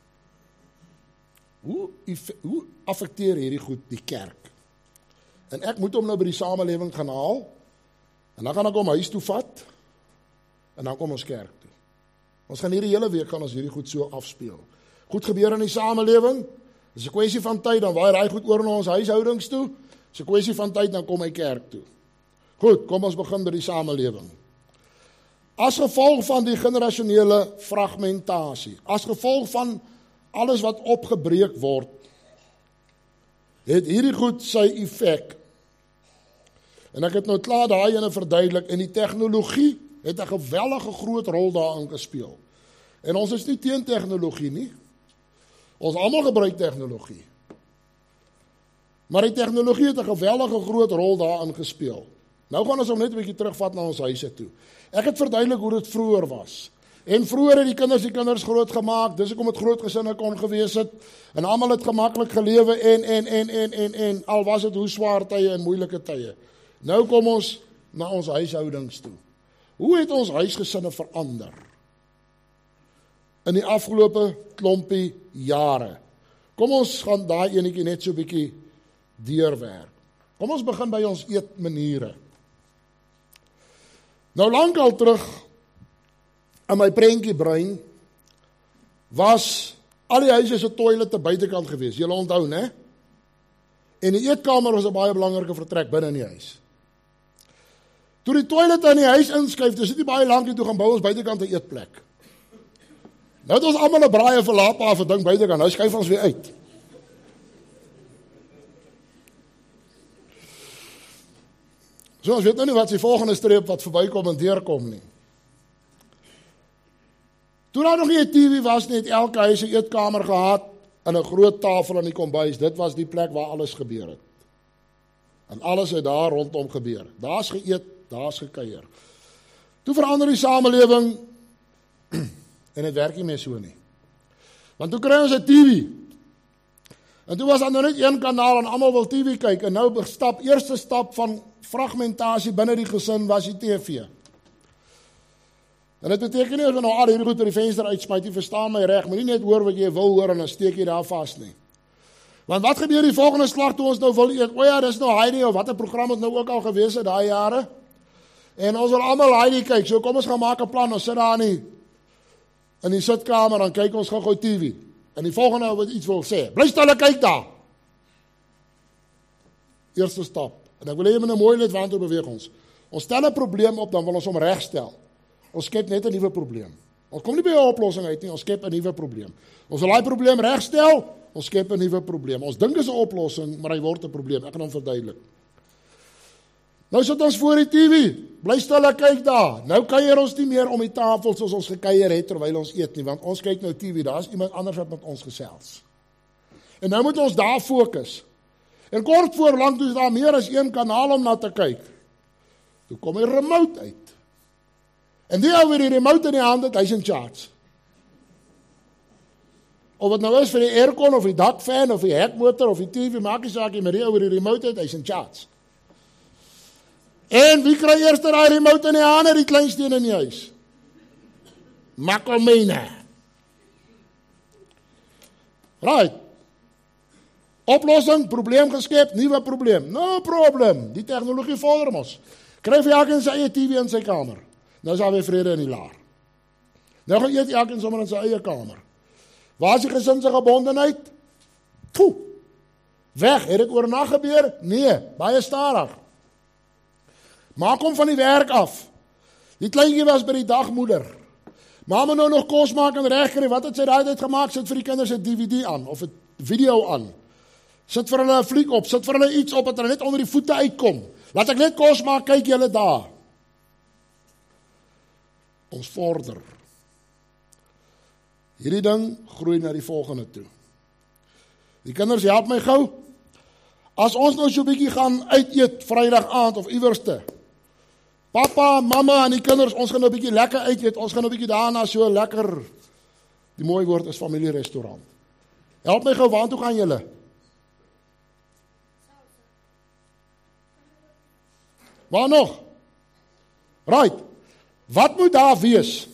Speaker 1: Hoe affekteer hierdie goed die kerk? En ek moet hom nou by die samelewing gaan haal, en dan gaan ek hom huis toe vat, en dan kom ons kerk toe. Ons gaan hierdie hele week gaan ons hierdie goed so afspeel. Goed gebeur in die samelewing, dis 'n kwessie van tyd, dan waai hy goed oor na ons huishoudings toe, dis 'n kwessie van tyd, dan kom hy kerk toe. Goed, kom ons begin by die samelewing. As gevolg van die generasionele fragmentasie, as gevolg van alles wat opgebreek word, het hierdie goed sy effek. En ek het nou klaar daai ene verduidelik, en die tegnologie het 'n geweldige groot rol daarin gespeel. En ons is nie teen tegnologie nie. Ons almal gebruik tegnologie. Maar die tegnologie het 'n geweldige groot rol daarin gespeel. Nou gaan ons hom net 'n bietjie terugvat na ons huise toe. Ek het verduidelik hoe dit vroeër was. En vroeër het die kinders groot gemaak, dis hoekom dit groot gesinne kon gewees het, en almal het gemaklik gelewe, en al was dit hoe swaar tye en moeilike tye. Nou kom ons na ons huishoudings toe. Hoe het ons huisgesinne verander in die afgelope klompie jare? Kom ons gaan daai enetjie net so 'n bietjie deurwerk. Kom ons begin by ons eetmaniere. Nou lankal terug in my prentjiebrein was al die huise se toilette buitekant gewees. Julle onthou, né? En die eetkamer was 'n baie belangrike vertrek binne in die huis. Toe die toilette in die huis inskuif, dis nie baie lank toe gaan bou ons buitekant 'n eetplek. Nou het ons almal 'n braai of 'n lapa of 'n ding buitekant, nou skuif ons weer uit. So ons weet nou nie wat die volgende streep wat verbykom en deurkom nie. Toe daar nog nie 'n TV was nie, het elke huis 'n eetkamer gehad en 'n groot tafel in die kombuis. Dit was die plek waar alles gebeur het. En alles het daar rondom gebeur. Daar's geëet, daar's gekuier. Toe verander die samelewing en dit werk nie meer so nie. Want toe kry ons 'n TV. En toe was daar nog net een kanaal en almal wil TV kyk. En nou eerste stap van fragmentasie binne die gesin was die TV. En dit beteken nie as we nou al hierdie goed by die venster uitspuit, jy verstaan my reg, maar nie net hoor wat jy wil hoor en dan steek jy daar vas nie. Want wat gebeur die volgende slag toe ons nou wil eet? O ja, dis nou Heidi of wat 'n program het nou ook al gewees het daai jare. En ons wil almal Heidi kyk. So kom ons gaan maak 'n plan. Ons sit daar in die sitkamer dan kyk ons gou TV. En die volgende wat iets wil sê, bly stil en kyk daar. Eerste stap. En ek wil hê jy moet nou mooi net waantoe beweeg ons. Ons stel 'n probleem op, dan wil ons hom regstel. Ons skep net 'n nuwe probleem. Ons kom nie by 'n oplossing uit nie, ons skep 'n nuwe probleem. Ons wil daai probleem regstel, ons skep 'n nuwe probleem. Ons dink is 'n oplossing, maar hy word 'n probleem. Ek gaan hom verduidelik. Nou sit ons voor die TV. Bly stil en kyk daar. Nou kuier ons nie meer om die tafel soos ons gekuier het terwyl ons eet nie, want ons kyk nou TV. Daar's iemand anders wat met ons gesels. En nou moet ons daar fokus. En kort voor lank toe is daar meer as een kanaal om na te kyk. Toe kom die remote uit. En die ou met die remote in die hand het, hy's in charge. Of het nou is vir die aircon of die dakfan of die hekmotor of die TV, maak nie saak nie, maar die ou met die remote het, hy's in charge. En wie kry eers daai remote in die hande, die kleinsteen in die huis? Makomene. Right. Oplossing, probleem geskep, nuwe probleem. No problem. Die tegnologie vorder mos. Kry vir elkeen sy eie TV in sy kamer. Nou is daar weer vrede in die laar. Nou gaan eet elkeen sommer in sy eie kamer. Waar is die gesin se gebondenheid? Poeh. Weg, het dit oornag gebeur? Nee, baie stadig. Maak hom van die werk af. Die kleintjie was by die dagmoeder. Mamma nou nog kos maak en regkry. Wat het sy daai tyd gemaak? Sit vir die kinders 'n DVD aan of 'n video aan. Sit vir hulle 'n fliek op, sit vir hulle iets op wat hulle net onder die voete uitkom. Laat ek net kos maak, kyk julle daar. Ons vorder. Hierdie ding groei na die volgende toe. Die kinders help my gou. As ons nou so 'n bietjie gaan uiteet Vrydag aand of iewerste. Papa, mamma en die kinders, ons gaan nou 'n bietjie lekker uiteet. Ons gaan nou 'n bietjie daarna so lekker. Die mooi woord is familierestaurant. Help my gou, waartoe gaan julle? Waar nog? Right. Wat moet daar wees?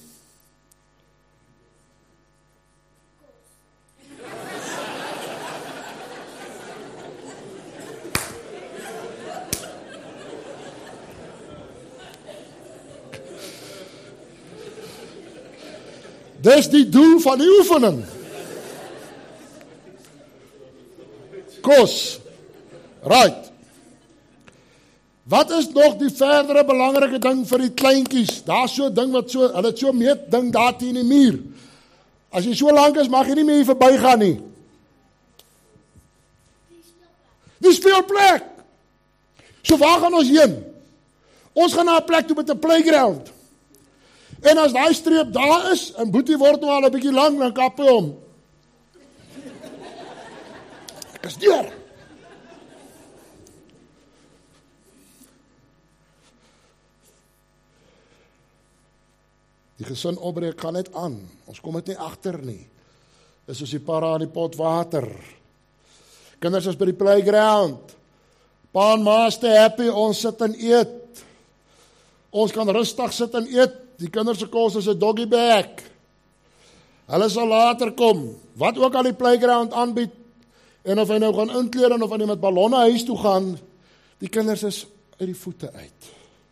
Speaker 1: Dis die doel van die oefening. Kos. Right. Wat is nog die verdere belangrike ding vir die kleintjies? Daar's so 'n ding wat so, hulle het so 'n meetding daar teen die muur. As jy so lank is, mag jy nie meer hier verbygaan nie. Die speelplek. So waar gaan ons heen? Ons gaan na 'n plek toe met 'n playground. En as daai streep daar is, en Boetie word nou al 'n bietjie lank, dan kap hy hom. Ek is deur. Die gesin opbreek gaan net aan. Ons kom dit nie agter nie. Dis soos die para in die pot water. Kinders is by die playground. Pa en ma is te happy, ons sit en eet. Ons kan rustig sit en eet. Die kinders se kos is 'n doggy bag. Hulle sal later kom. Wat ook al die playground aanbied. En of hy nou gaan inkleer en of hy met ballonne huis toe gaan, die kinders is uit die voete uit.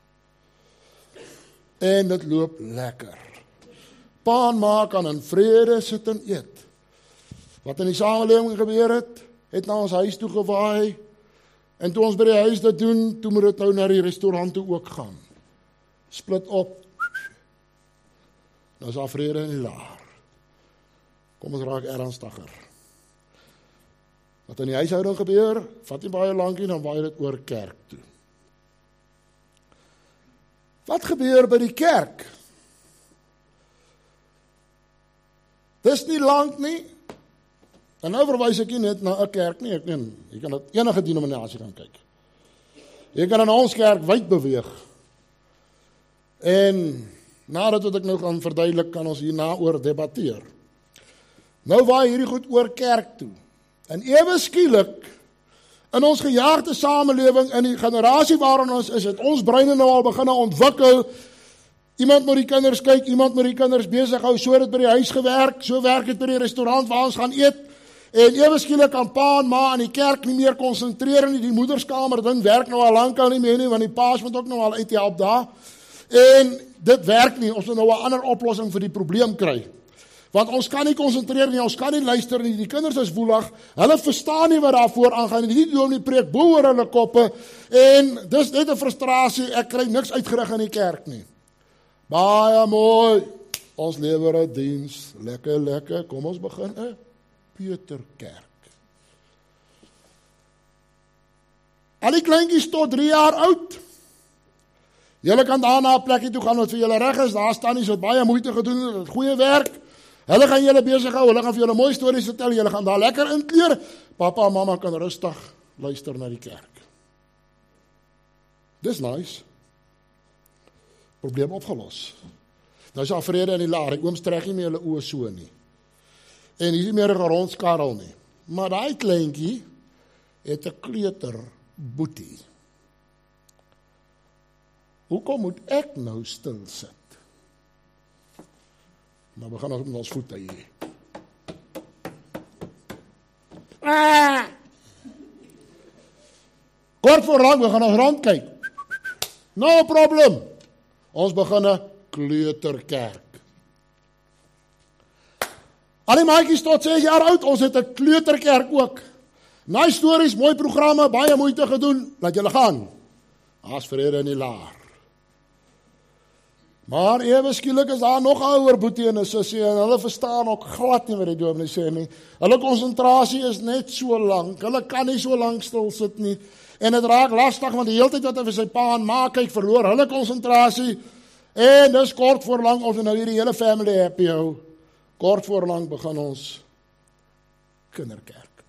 Speaker 1: En dit loop lekker. Pa en ma kan in vrede sit en eet. Wat in die samelewing gebeur het na ons huis toe gewaai. En toe ons by die huis dit doen, toe moet dit nou na die restaurant toe ook gaan. Split op. Nou is daar vrede in die laar. Kom ons raak ernstiger. Wat in die huishouding gebeur, vat nie baie lank nie, dan waai dit oor kerk toe. Wat gebeur by die kerk? Dis nie lank nie. En nou verwys ek nie net na 'n kerk nie, jy kan dit enige denominasie gaan kyk. Jy kan in ons kerk wyd beweeg. En nadat wat ek nou gaan verduidelik, kan ons hierna oor debatteer. Nou waai hierdie goed oor kerk toe. En ewe skielik, in ons gejaagde samelewing, in die generasie waarin ons is, het ons breine nou al begin ontwikkel. Iemand moet die kinders kyk, iemand moet die kinders besig hou, so het dit by die huis gewerk, so werk dit by die restaurant waar ons gaan eet. En ewe skielik kan pa en ma aan die kerk nie meer konsentreer nie, die moederskamer ding werk nou al lankal nie meer nie, want die paas moet ook nou al uithelp daar. En dit werk nie, ons moet nou 'n ander oplossing vir die probleem kry. Want ons kan nie konsentreer nie, ons kan nie luister nie, die kinders is woelig, hulle verstaan nie wat daarvoor aangaan nie, die dominee preek bo oor hulle koppe, en dis net 'n frustrasie, ek kry niks uitgerig in die kerk nie. Baie mooi, ons lewer 'n diens, lekker, kom ons begin 'n Peterkerk. Al die kleintjies tot 3 jaar oud, julle kan daarna 'n plekkie toe gaan wat vir julle reg is, daar staan nie so baie moeite gedoen, dit goeie werk, hulle gaan julle besig hou, hulle gaan vir julle mooi stories vertel, julle gaan daar lekker inkleer, papa en mama kan rustig luister na die kerk. Dis nice. Probleem opgelos. Nou is daar vrede in die laar, die ooms trek nie meer hulle oë so nie. En hier is nie meer 'n rondskarrel nie. Maar daai kleintjie het 'n kleuterboetie. Hoekom moet ek nou stil sit? Nou begin ons met ons voete hier. Kort voor lang, we gaan ons rondkyk. No problem. Ons begin 'n kleuterkerk. Al die maatjies tot 6 jaar oud, ons het 'n kleuterkerk ook. Nice stories, mooi programme, baie moeite gedoen, laat julle gaan. As vrede in die laar. Maar ewe skielik is daar nog 'n ouer boetie en 'n sussie en hulle verstaan ook glad nie wat die dominee sê nie. Hulle konsentrasie is net so lank, hulle kan nie so lank stil sit nie. En dit raak lastig want die hele tyd wat hy vir sy pa en ma kyk, verloor hulle konsentrasie. En dis kort voor lank ons nou hierdie hele family happy hou. Kort voor lank begin ons kinderkerk.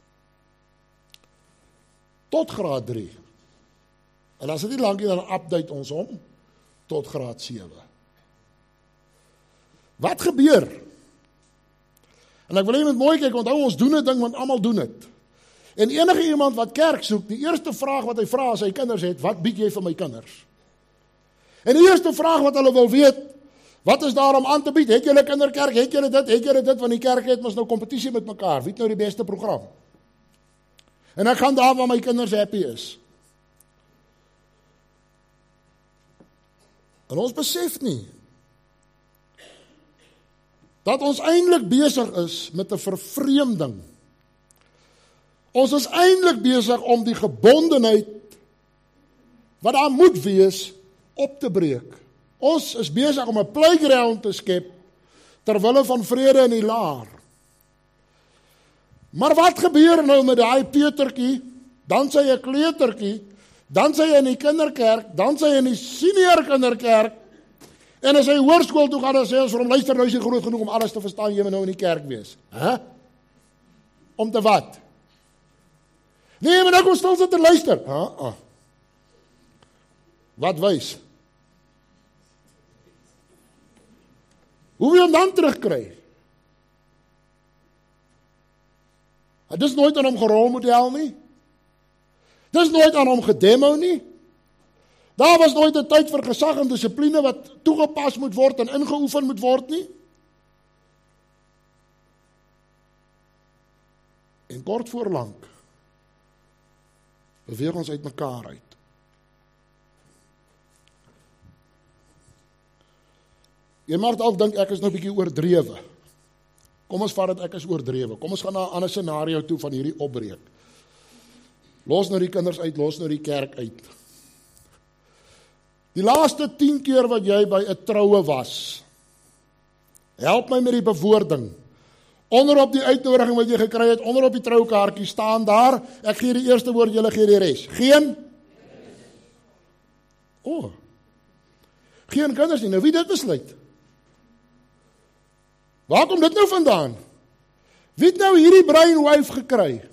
Speaker 1: Tot graad 3. En as dit nie lank nie, dan update ons hom tot graad 7. Wat gebeur? En ek wil hê met mooi kyk, onthou ons doen dit ding want almal doen dit. En enige iemand wat kerk soek, die eerste vraag wat hy vra as hy kinders het, wat bied jy vir my kinders? En die eerste vraag wat hulle wil weet, wat is daar om aan te bied? Het julle kinderkerk, het julle dit, want die kerk het mos nou kompetisie met mekaar, wie het nou die beste program? En ek gaan daar waar my kinders happy is. En ons besef nie, dat ons eintlik besig is met 'n vervreemding. Ons is eintlik besig om die gebondenheid wat daar moet wees op te breek. Ons is besig om 'n playground te skep terwille van vrede in die laar. Maar wat gebeur nou met daai Petertjie? Dan sy 'n kleutertjie, dan sy in die kinderkerk, dan sy in die senior kinderkerk. En as hy hoërskool toe gaan, dan sê ons vir hom, luister, nou is jy groot genoeg om alles te verstaan, jy moet nou in die kerk wees. Om te wat? Nee, maar nou kom stil sit en luister. Wat wys? Hoe wil jy hom dan terugkry? Dis nooit aan hom gerolmodel nie. Dis nooit aan hom gedemo nie. Daar was nooit 'n tyd vir gesag en dissipline wat toegepas moet word en ingeoefen moet word nie. En kort voor lank beweeg ons uit mekaar uit. Jy mag dalk dink ek is nou 'n bietjie oordrewe. Kom ons vat dit ek is oordrewe. Kom ons gaan na 'n ander scenario toe van hierdie opbreek. Los nou die kinders uit, los nou die kerk uit. Die laaste 10 keer wat jy by 'n troue was, help my met die bewoording. Onderop die uitnodiging wat jy gekry het, onderop die troukaartjie staan daar, ek gee die eerste woord, julle gee die res. Geen? Geen kinders nie, nou wie dit besluit? Waar kom dit nou vandaan? Wie het nou hierdie brainwave gekry?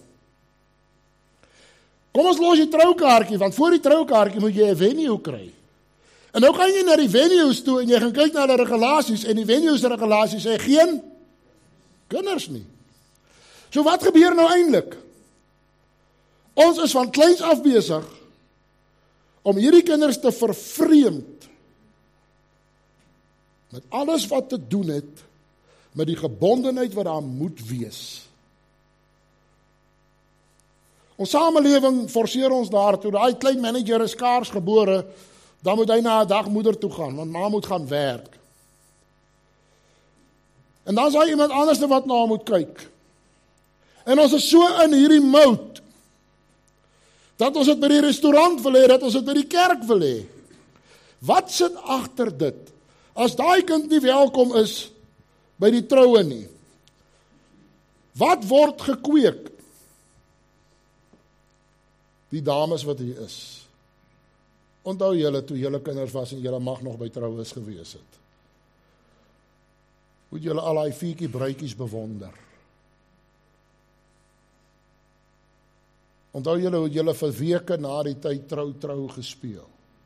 Speaker 1: Kom ons los die troukaartjie, want voor die troukaartjie moet jy 'n venue kry. En nou gaan jy na die venues toe en jy gaan kyk na die regulasies en die venues regulasies sê geen kinders nie. So wat gebeur nou eintlik? Ons is van kleins af besig om hierdie kinders te vervreemd met alles wat te doen het met die gebondenheid wat daar moet wees. Ons samelewing forceer ons daartoe, daai klein manager is skaars gebore, dan moet hy na 'n dag moeder toe gaan, want ma moet gaan werk. En dan is daar iemand anders wat na moet kyk. En ons is so in hierdie mode, dat ons dit by die restaurant wil hê, dat ons dit by die kerk wil hê. Wat sit agter dit? As daai kind nie welkom is by die troue nie, wat word gekweek? Die dames wat hier is. Onthou julle toe julle kinders was en julle mag nog by troues gewees het. Moet julle al daai fietjie bruitjies bewonder. Onthou julle hoe julle vir weke na die tyd trou gespeel.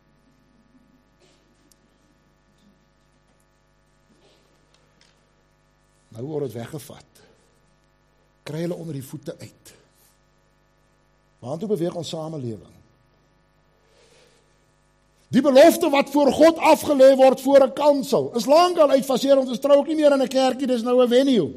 Speaker 1: Nou word dit weggevat. Kry hulle onder die voete uit. Waartoe beweeg ons samelewing? Die belofte wat voor God afgelê word voor 'n kansel, is lankal uitfaseer, ons trou ook nie meer in 'n kerkie, dis nou 'n venue.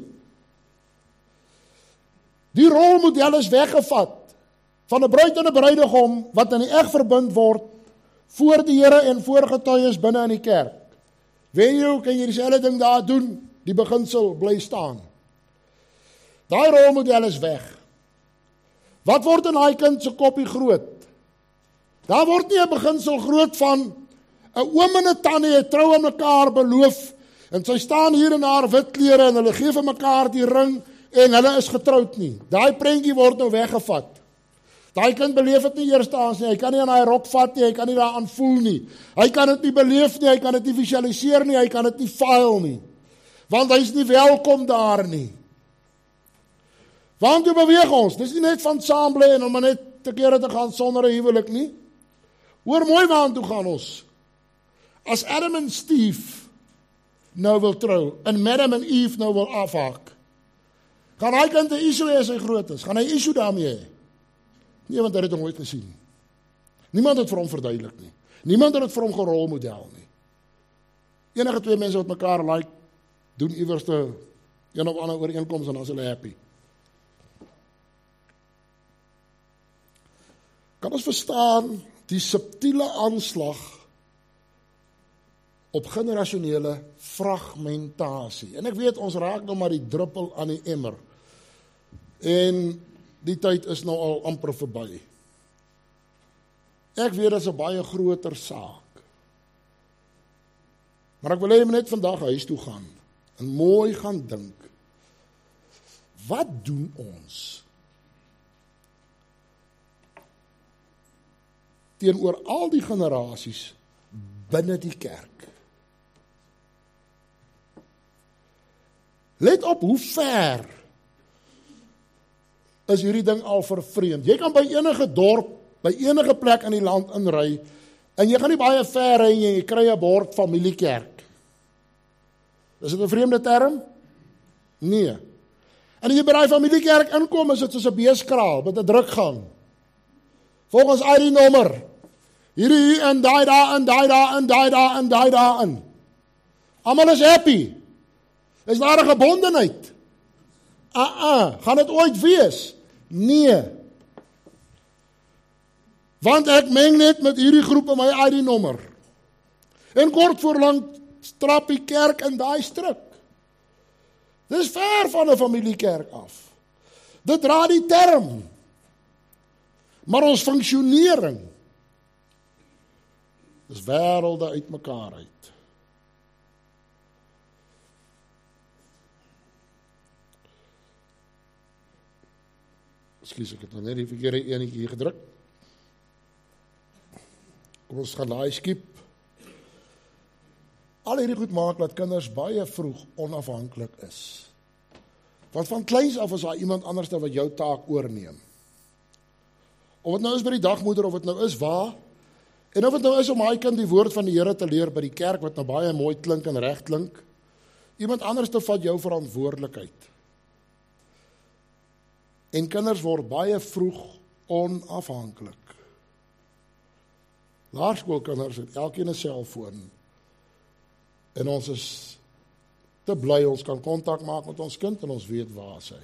Speaker 1: Die rolmodel is weggevat van 'n bruid en 'n bruidegom wat in die eg verbind word voor die Here en voor getuies binne in die kerk. Venue, kan jy dieselfde ding daar doen, die beginsel bly staan. Daai rolmodel is weg. Wat word in daai kind se koppie groot? Daar word nie 'n beginsel groot van 'n oom en 'n tannie het trou aan mekaar beloof en sy staan hier in haar wit klere en hulle gee vir mekaar die ring en hulle is getroud nie. Daai prentjie word nou weggevat. Daai kind beleef dit nie eerstehands nie. Hy kan nie aan daai rok vat nie, hy kan nie daaraan voel nie. Hy kan dit nie beleef nie, hy kan dit nie visualiseer nie, hy kan dit nie file nie. Want hy is nie welkom daar nie. Waartoe beweeg ons? Dis nie net van saam bly en om net te kere te gaan sonder 'n huwelik nie. Hoor mooi waartoe gaan ons. As Adam en Steve nou wil trou en Madam en Eve nou wil afhaak, gaan hy kind 'n issue hê as hy groot is? Gaan hy issue daarmee hê? Nee, want hy het hom nooit gesien. Niemand het vir hom verduidelik nie. Niemand het dit vir hom gerolmodel nie. Enige twee mense wat mekaar like, doen iewers te een of ander ooreenkoms en dan is hulle happy. Kan ons verstaan die subtiele aanslag op generasionele fragmentasie? En ek weet ons raak nou maar die druppel aan die emmer. En die tyd is nou al amper verby. Ek weet dit is 'n baie groter saak. Maar ek wil hê jy moet net vandag huis toe gaan en mooi gaan dink. Wat doen ons teenoor al die generasies binne die kerk? Let op hoe ver is hierdie ding al vervreemd. Jy kan by enige dorp, by enige plek in die land inry, en jy gaan nie baie ver ry en jy kry 'n bord familiekerk. Is dit 'n vreemde term? Nee. En as jy by daai familiekerk inkom, is dit soos 'n beeskraal met 'n drukgang. Volgens ID-nommer. Hierdie en daai daar en daai daar en daai daar en daai daar in. Almal is happy. Is daar 'n gebondenheid? Gaan dit ooit wees? Nee. Want ek meng net met hierdie groep in my ID-nommer. En kort voor lank strap die kerk in daai struik. Dit is ver van 'n familiekerk af. Dit dra die term. Maar ons funksionering is wêrelde uit mekaar uit. Ekskuus, ek het nou net die verkeerde enetjie hier gedruk. Kom ons gaan daai skiep. Al hierdie goed maak dat kinders baie vroeg onafhanklik is. Want van kleins af is daar iemand anders wat jou taak oorneem. Of het nou is by die dagmoeder, of het nou is waar, en of het nou is om my kind die woord van die Here te leer by die kerk, wat nou baie mooi klink en reg klink, iemand anders te vat jou verantwoordelikheid. En kinders word baie vroeg onafhanklik. Laerskoolkinders het elkeen 'n selfoon, en ons is te bly, ons kan kontak maak met ons kind, en ons weet waar is hy.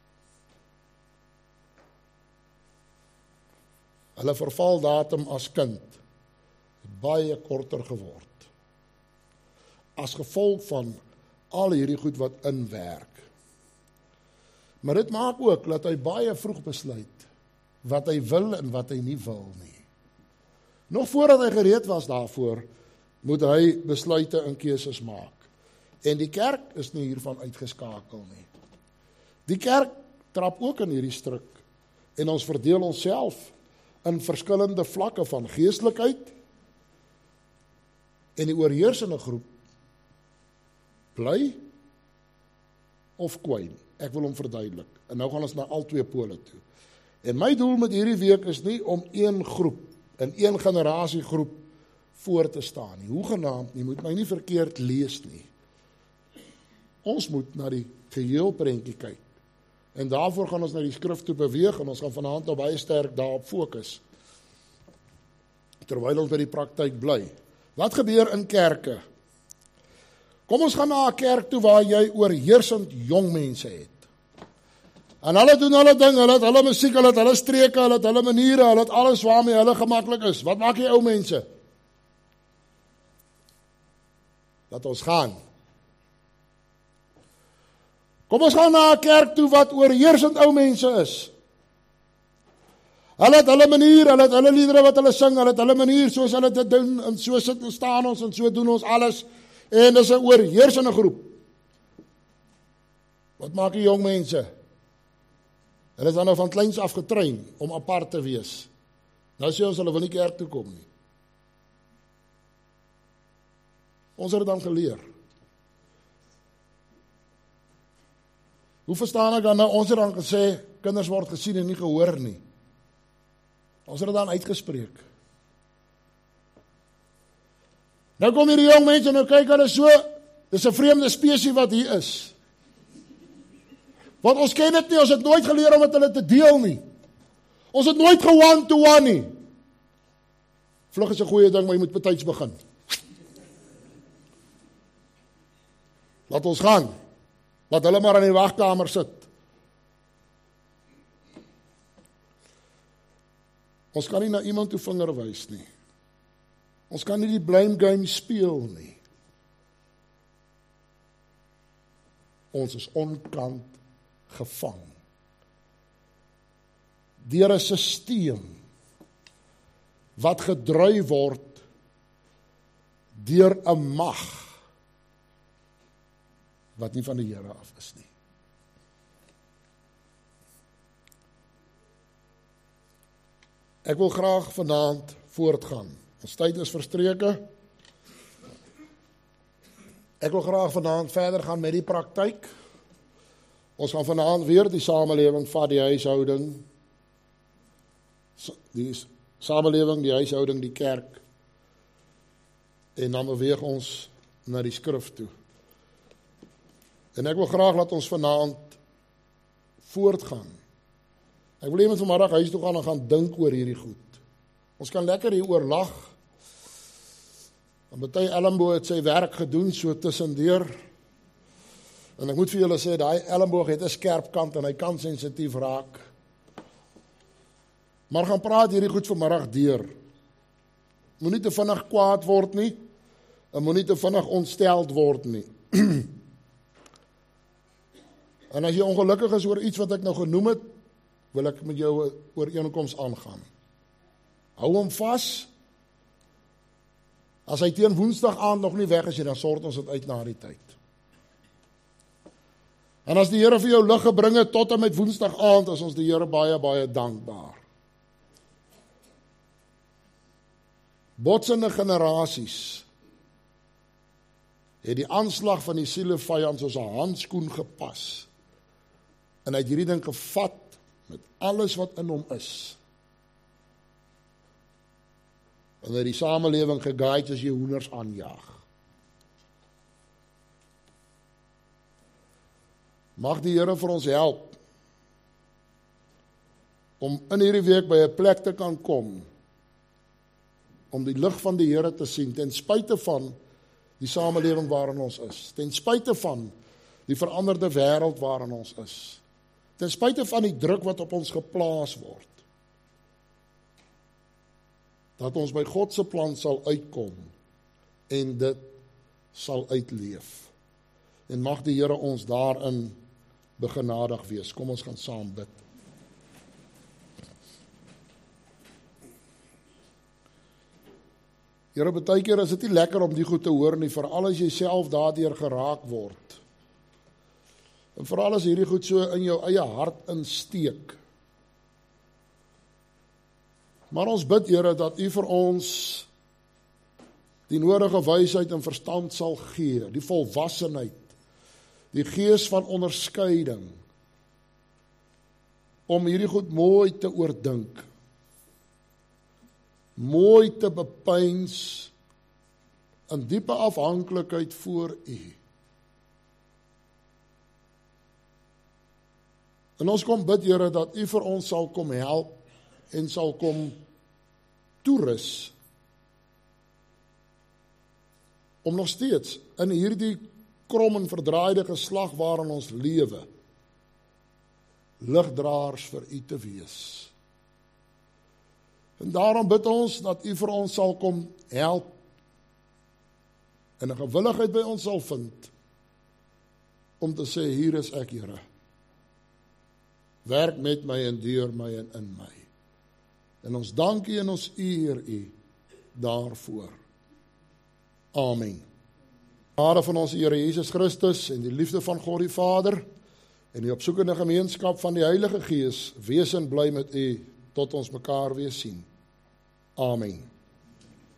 Speaker 1: Hulle vervaldatum as kind het baie korter geword, as gevolg van al hierdie goed wat inwerk. Maar dit maak ook dat hy baie vroeg besluit wat hy wil en wat hy nie wil nie. Nog voordat hy gereed was daarvoor, moet hy besluite en keuses maak. En die kerk is nie hiervan uitgeskakel nie. Die kerk trap ook in hierdie struik, en ons verdeel onsself in verskillende vlakke van geestelikheid, en die oorheersende groep bly of kwyn. Ek wil hom verduidelik. En nou gaan ons na al twee pole toe. En my doel met hierdie week is nie om een groep, in een generasiegroep voor te staan nie. Hoegenaamd nie, moet my nie verkeerd lees nie. Ons moet na die geheelprentjie kyk. En daarvoor gaan ons na die skrif toe beweeg, en ons gaan vanaand nou baie sterk daarop fokus, terwyl ons by die praktyk bly. Wat gebeur in kerke? Kom ons gaan na 'n kerk toe waar jy oorheersend jong mense het. En hulle doen hulle ding, hulle het hulle musiek, hulle het hulle streke, hulle het hulle maniere, hulle het alles waarmee hulle gemaklik is. Wat maak die ou mense? Laat ons gaan. Kom ons gaan na 'n kerk toe wat oorheersend ou mense is. Hulle het hulle manier, hulle het hulle liedere wat hulle sing, hulle het hulle manier soos hulle dit doen, en so sit en staan ons, en so doen ons alles, en dis 'n oorheersende groep. Wat maak die jong mense? Hulle is dan nou van kleins af getrein om apart te wees. Nou sê ons, hulle wil nie kerk toe kom nie. Ons het dit dan geleer. Hoe verstaan ek dan nou, ons het dan gesê, kinders word gesien en nie gehoor nie. Ons het dit dan uitgespreek. Nou kom hierdie jong mense, nou kyk hulle so, dis 'n vreemde spesie wat hier is. Want ons ken dit nie, ons het nooit geleer om met hulle te deel nie. Ons het nooit one-to-one nie. Vlug is 'n goeie ding, maar jy moet betyds begin. Laat ons gaan. Laat hulle maar in die wagkamer sit. Ons kan nie na iemand toe vinger wys nie. Ons kan nie die blame game speel nie. Ons is onkant gevang deur 'n stelsel wat gedryf word deur 'n mag wat nie van die Here af is nie. Ek wil graag vanaand voortgaan. Ons tyd is verstreke. Ek wil graag vanaand verder gaan met die praktyk. Ons gaan vanaand weer die samelewing vat, die huishouding, die huishouding, die kerk, en dan beweeg ons na die skrif toe. En ek wil graag laat ons vanaand voortgaan. Ek wil iemand vanmiddag huis toe gaan en gaan dink oor hierdie goed. Ons kan lekker hieroor lag. En party Ellenboog het sy werk gedoen so tussendeur. En ek moet vir julle sê, daai Ellenboog het 'n skerp kant en hy kan sensitief raak. Maar gaan praat hierdie goed vanmiddag deur. Moenie te vinnig kwaad word nie, en moenie te vinnig ontsteld word nie. En as jy ongelukkig is oor iets wat ek nou genoem het, wil ek met jou 'n ooreenkoms aangaan. Hou hom vas. As hy teen Woensdag aand nog nie weg is, dan sort ons dit uit na die tyd. En as die Here vir jou lig gebring het tot en met Woensdag aand, is ons die Here baie, baie dankbaar. Botsende generasies het die aanslag van die sielevyand soos 'n handskoen gepas. En hy het hierdie ding gevat met alles wat in hom is. En hy het die samelewing geguide as jy hoenders aanjaag. Mag die Here vir ons help om in hierdie week by 'n plek te kan kom om die lig van die Here te sien, ten spyte van die samelewing waarin ons is, ten spyte van die veranderde wêreld waarin ons is, ten spyte van die druk wat op ons geplaas word, dat ons by God se plan sal uitkom en dit sal uitleef. En mag die Here ons daarin begenadig wees. Kom ons gaan saam bid. Here, baie keer is dit nie lekker om die goed te hoor nie, veral as jy self daardeur geraak word. En veral as hierdie goed so in jou eie hart insteek. Maar ons bid, Here, dat U vir ons die nodige wysheid en verstand sal gee, die volwassenheid, die gees van onderskeiding, om hierdie goed mooi te oordink, mooi te bepeins, in diepe afhanklikheid voor U. En ons kom bid, Here, dat U vir ons sal kom help, en sal kom toerus, om nog steeds in hierdie krom en verdraaide geslag waarin ons lewe, ligdraers vir U te wees. En daarom bid ons dat U vir ons sal kom help, en 'n gewilligheid by ons sal vind, om te sê, hier is ek, Here. Werk met my en deur my en in my. En ons dank U en ons eer U daarvoor. Amen. Genade van ons Here Jesus Christus en die liefde van God die Vader en die opsoekende gemeenskap van die Heilige Gees wees en bly met U tot ons mekaar weer sien. Amen.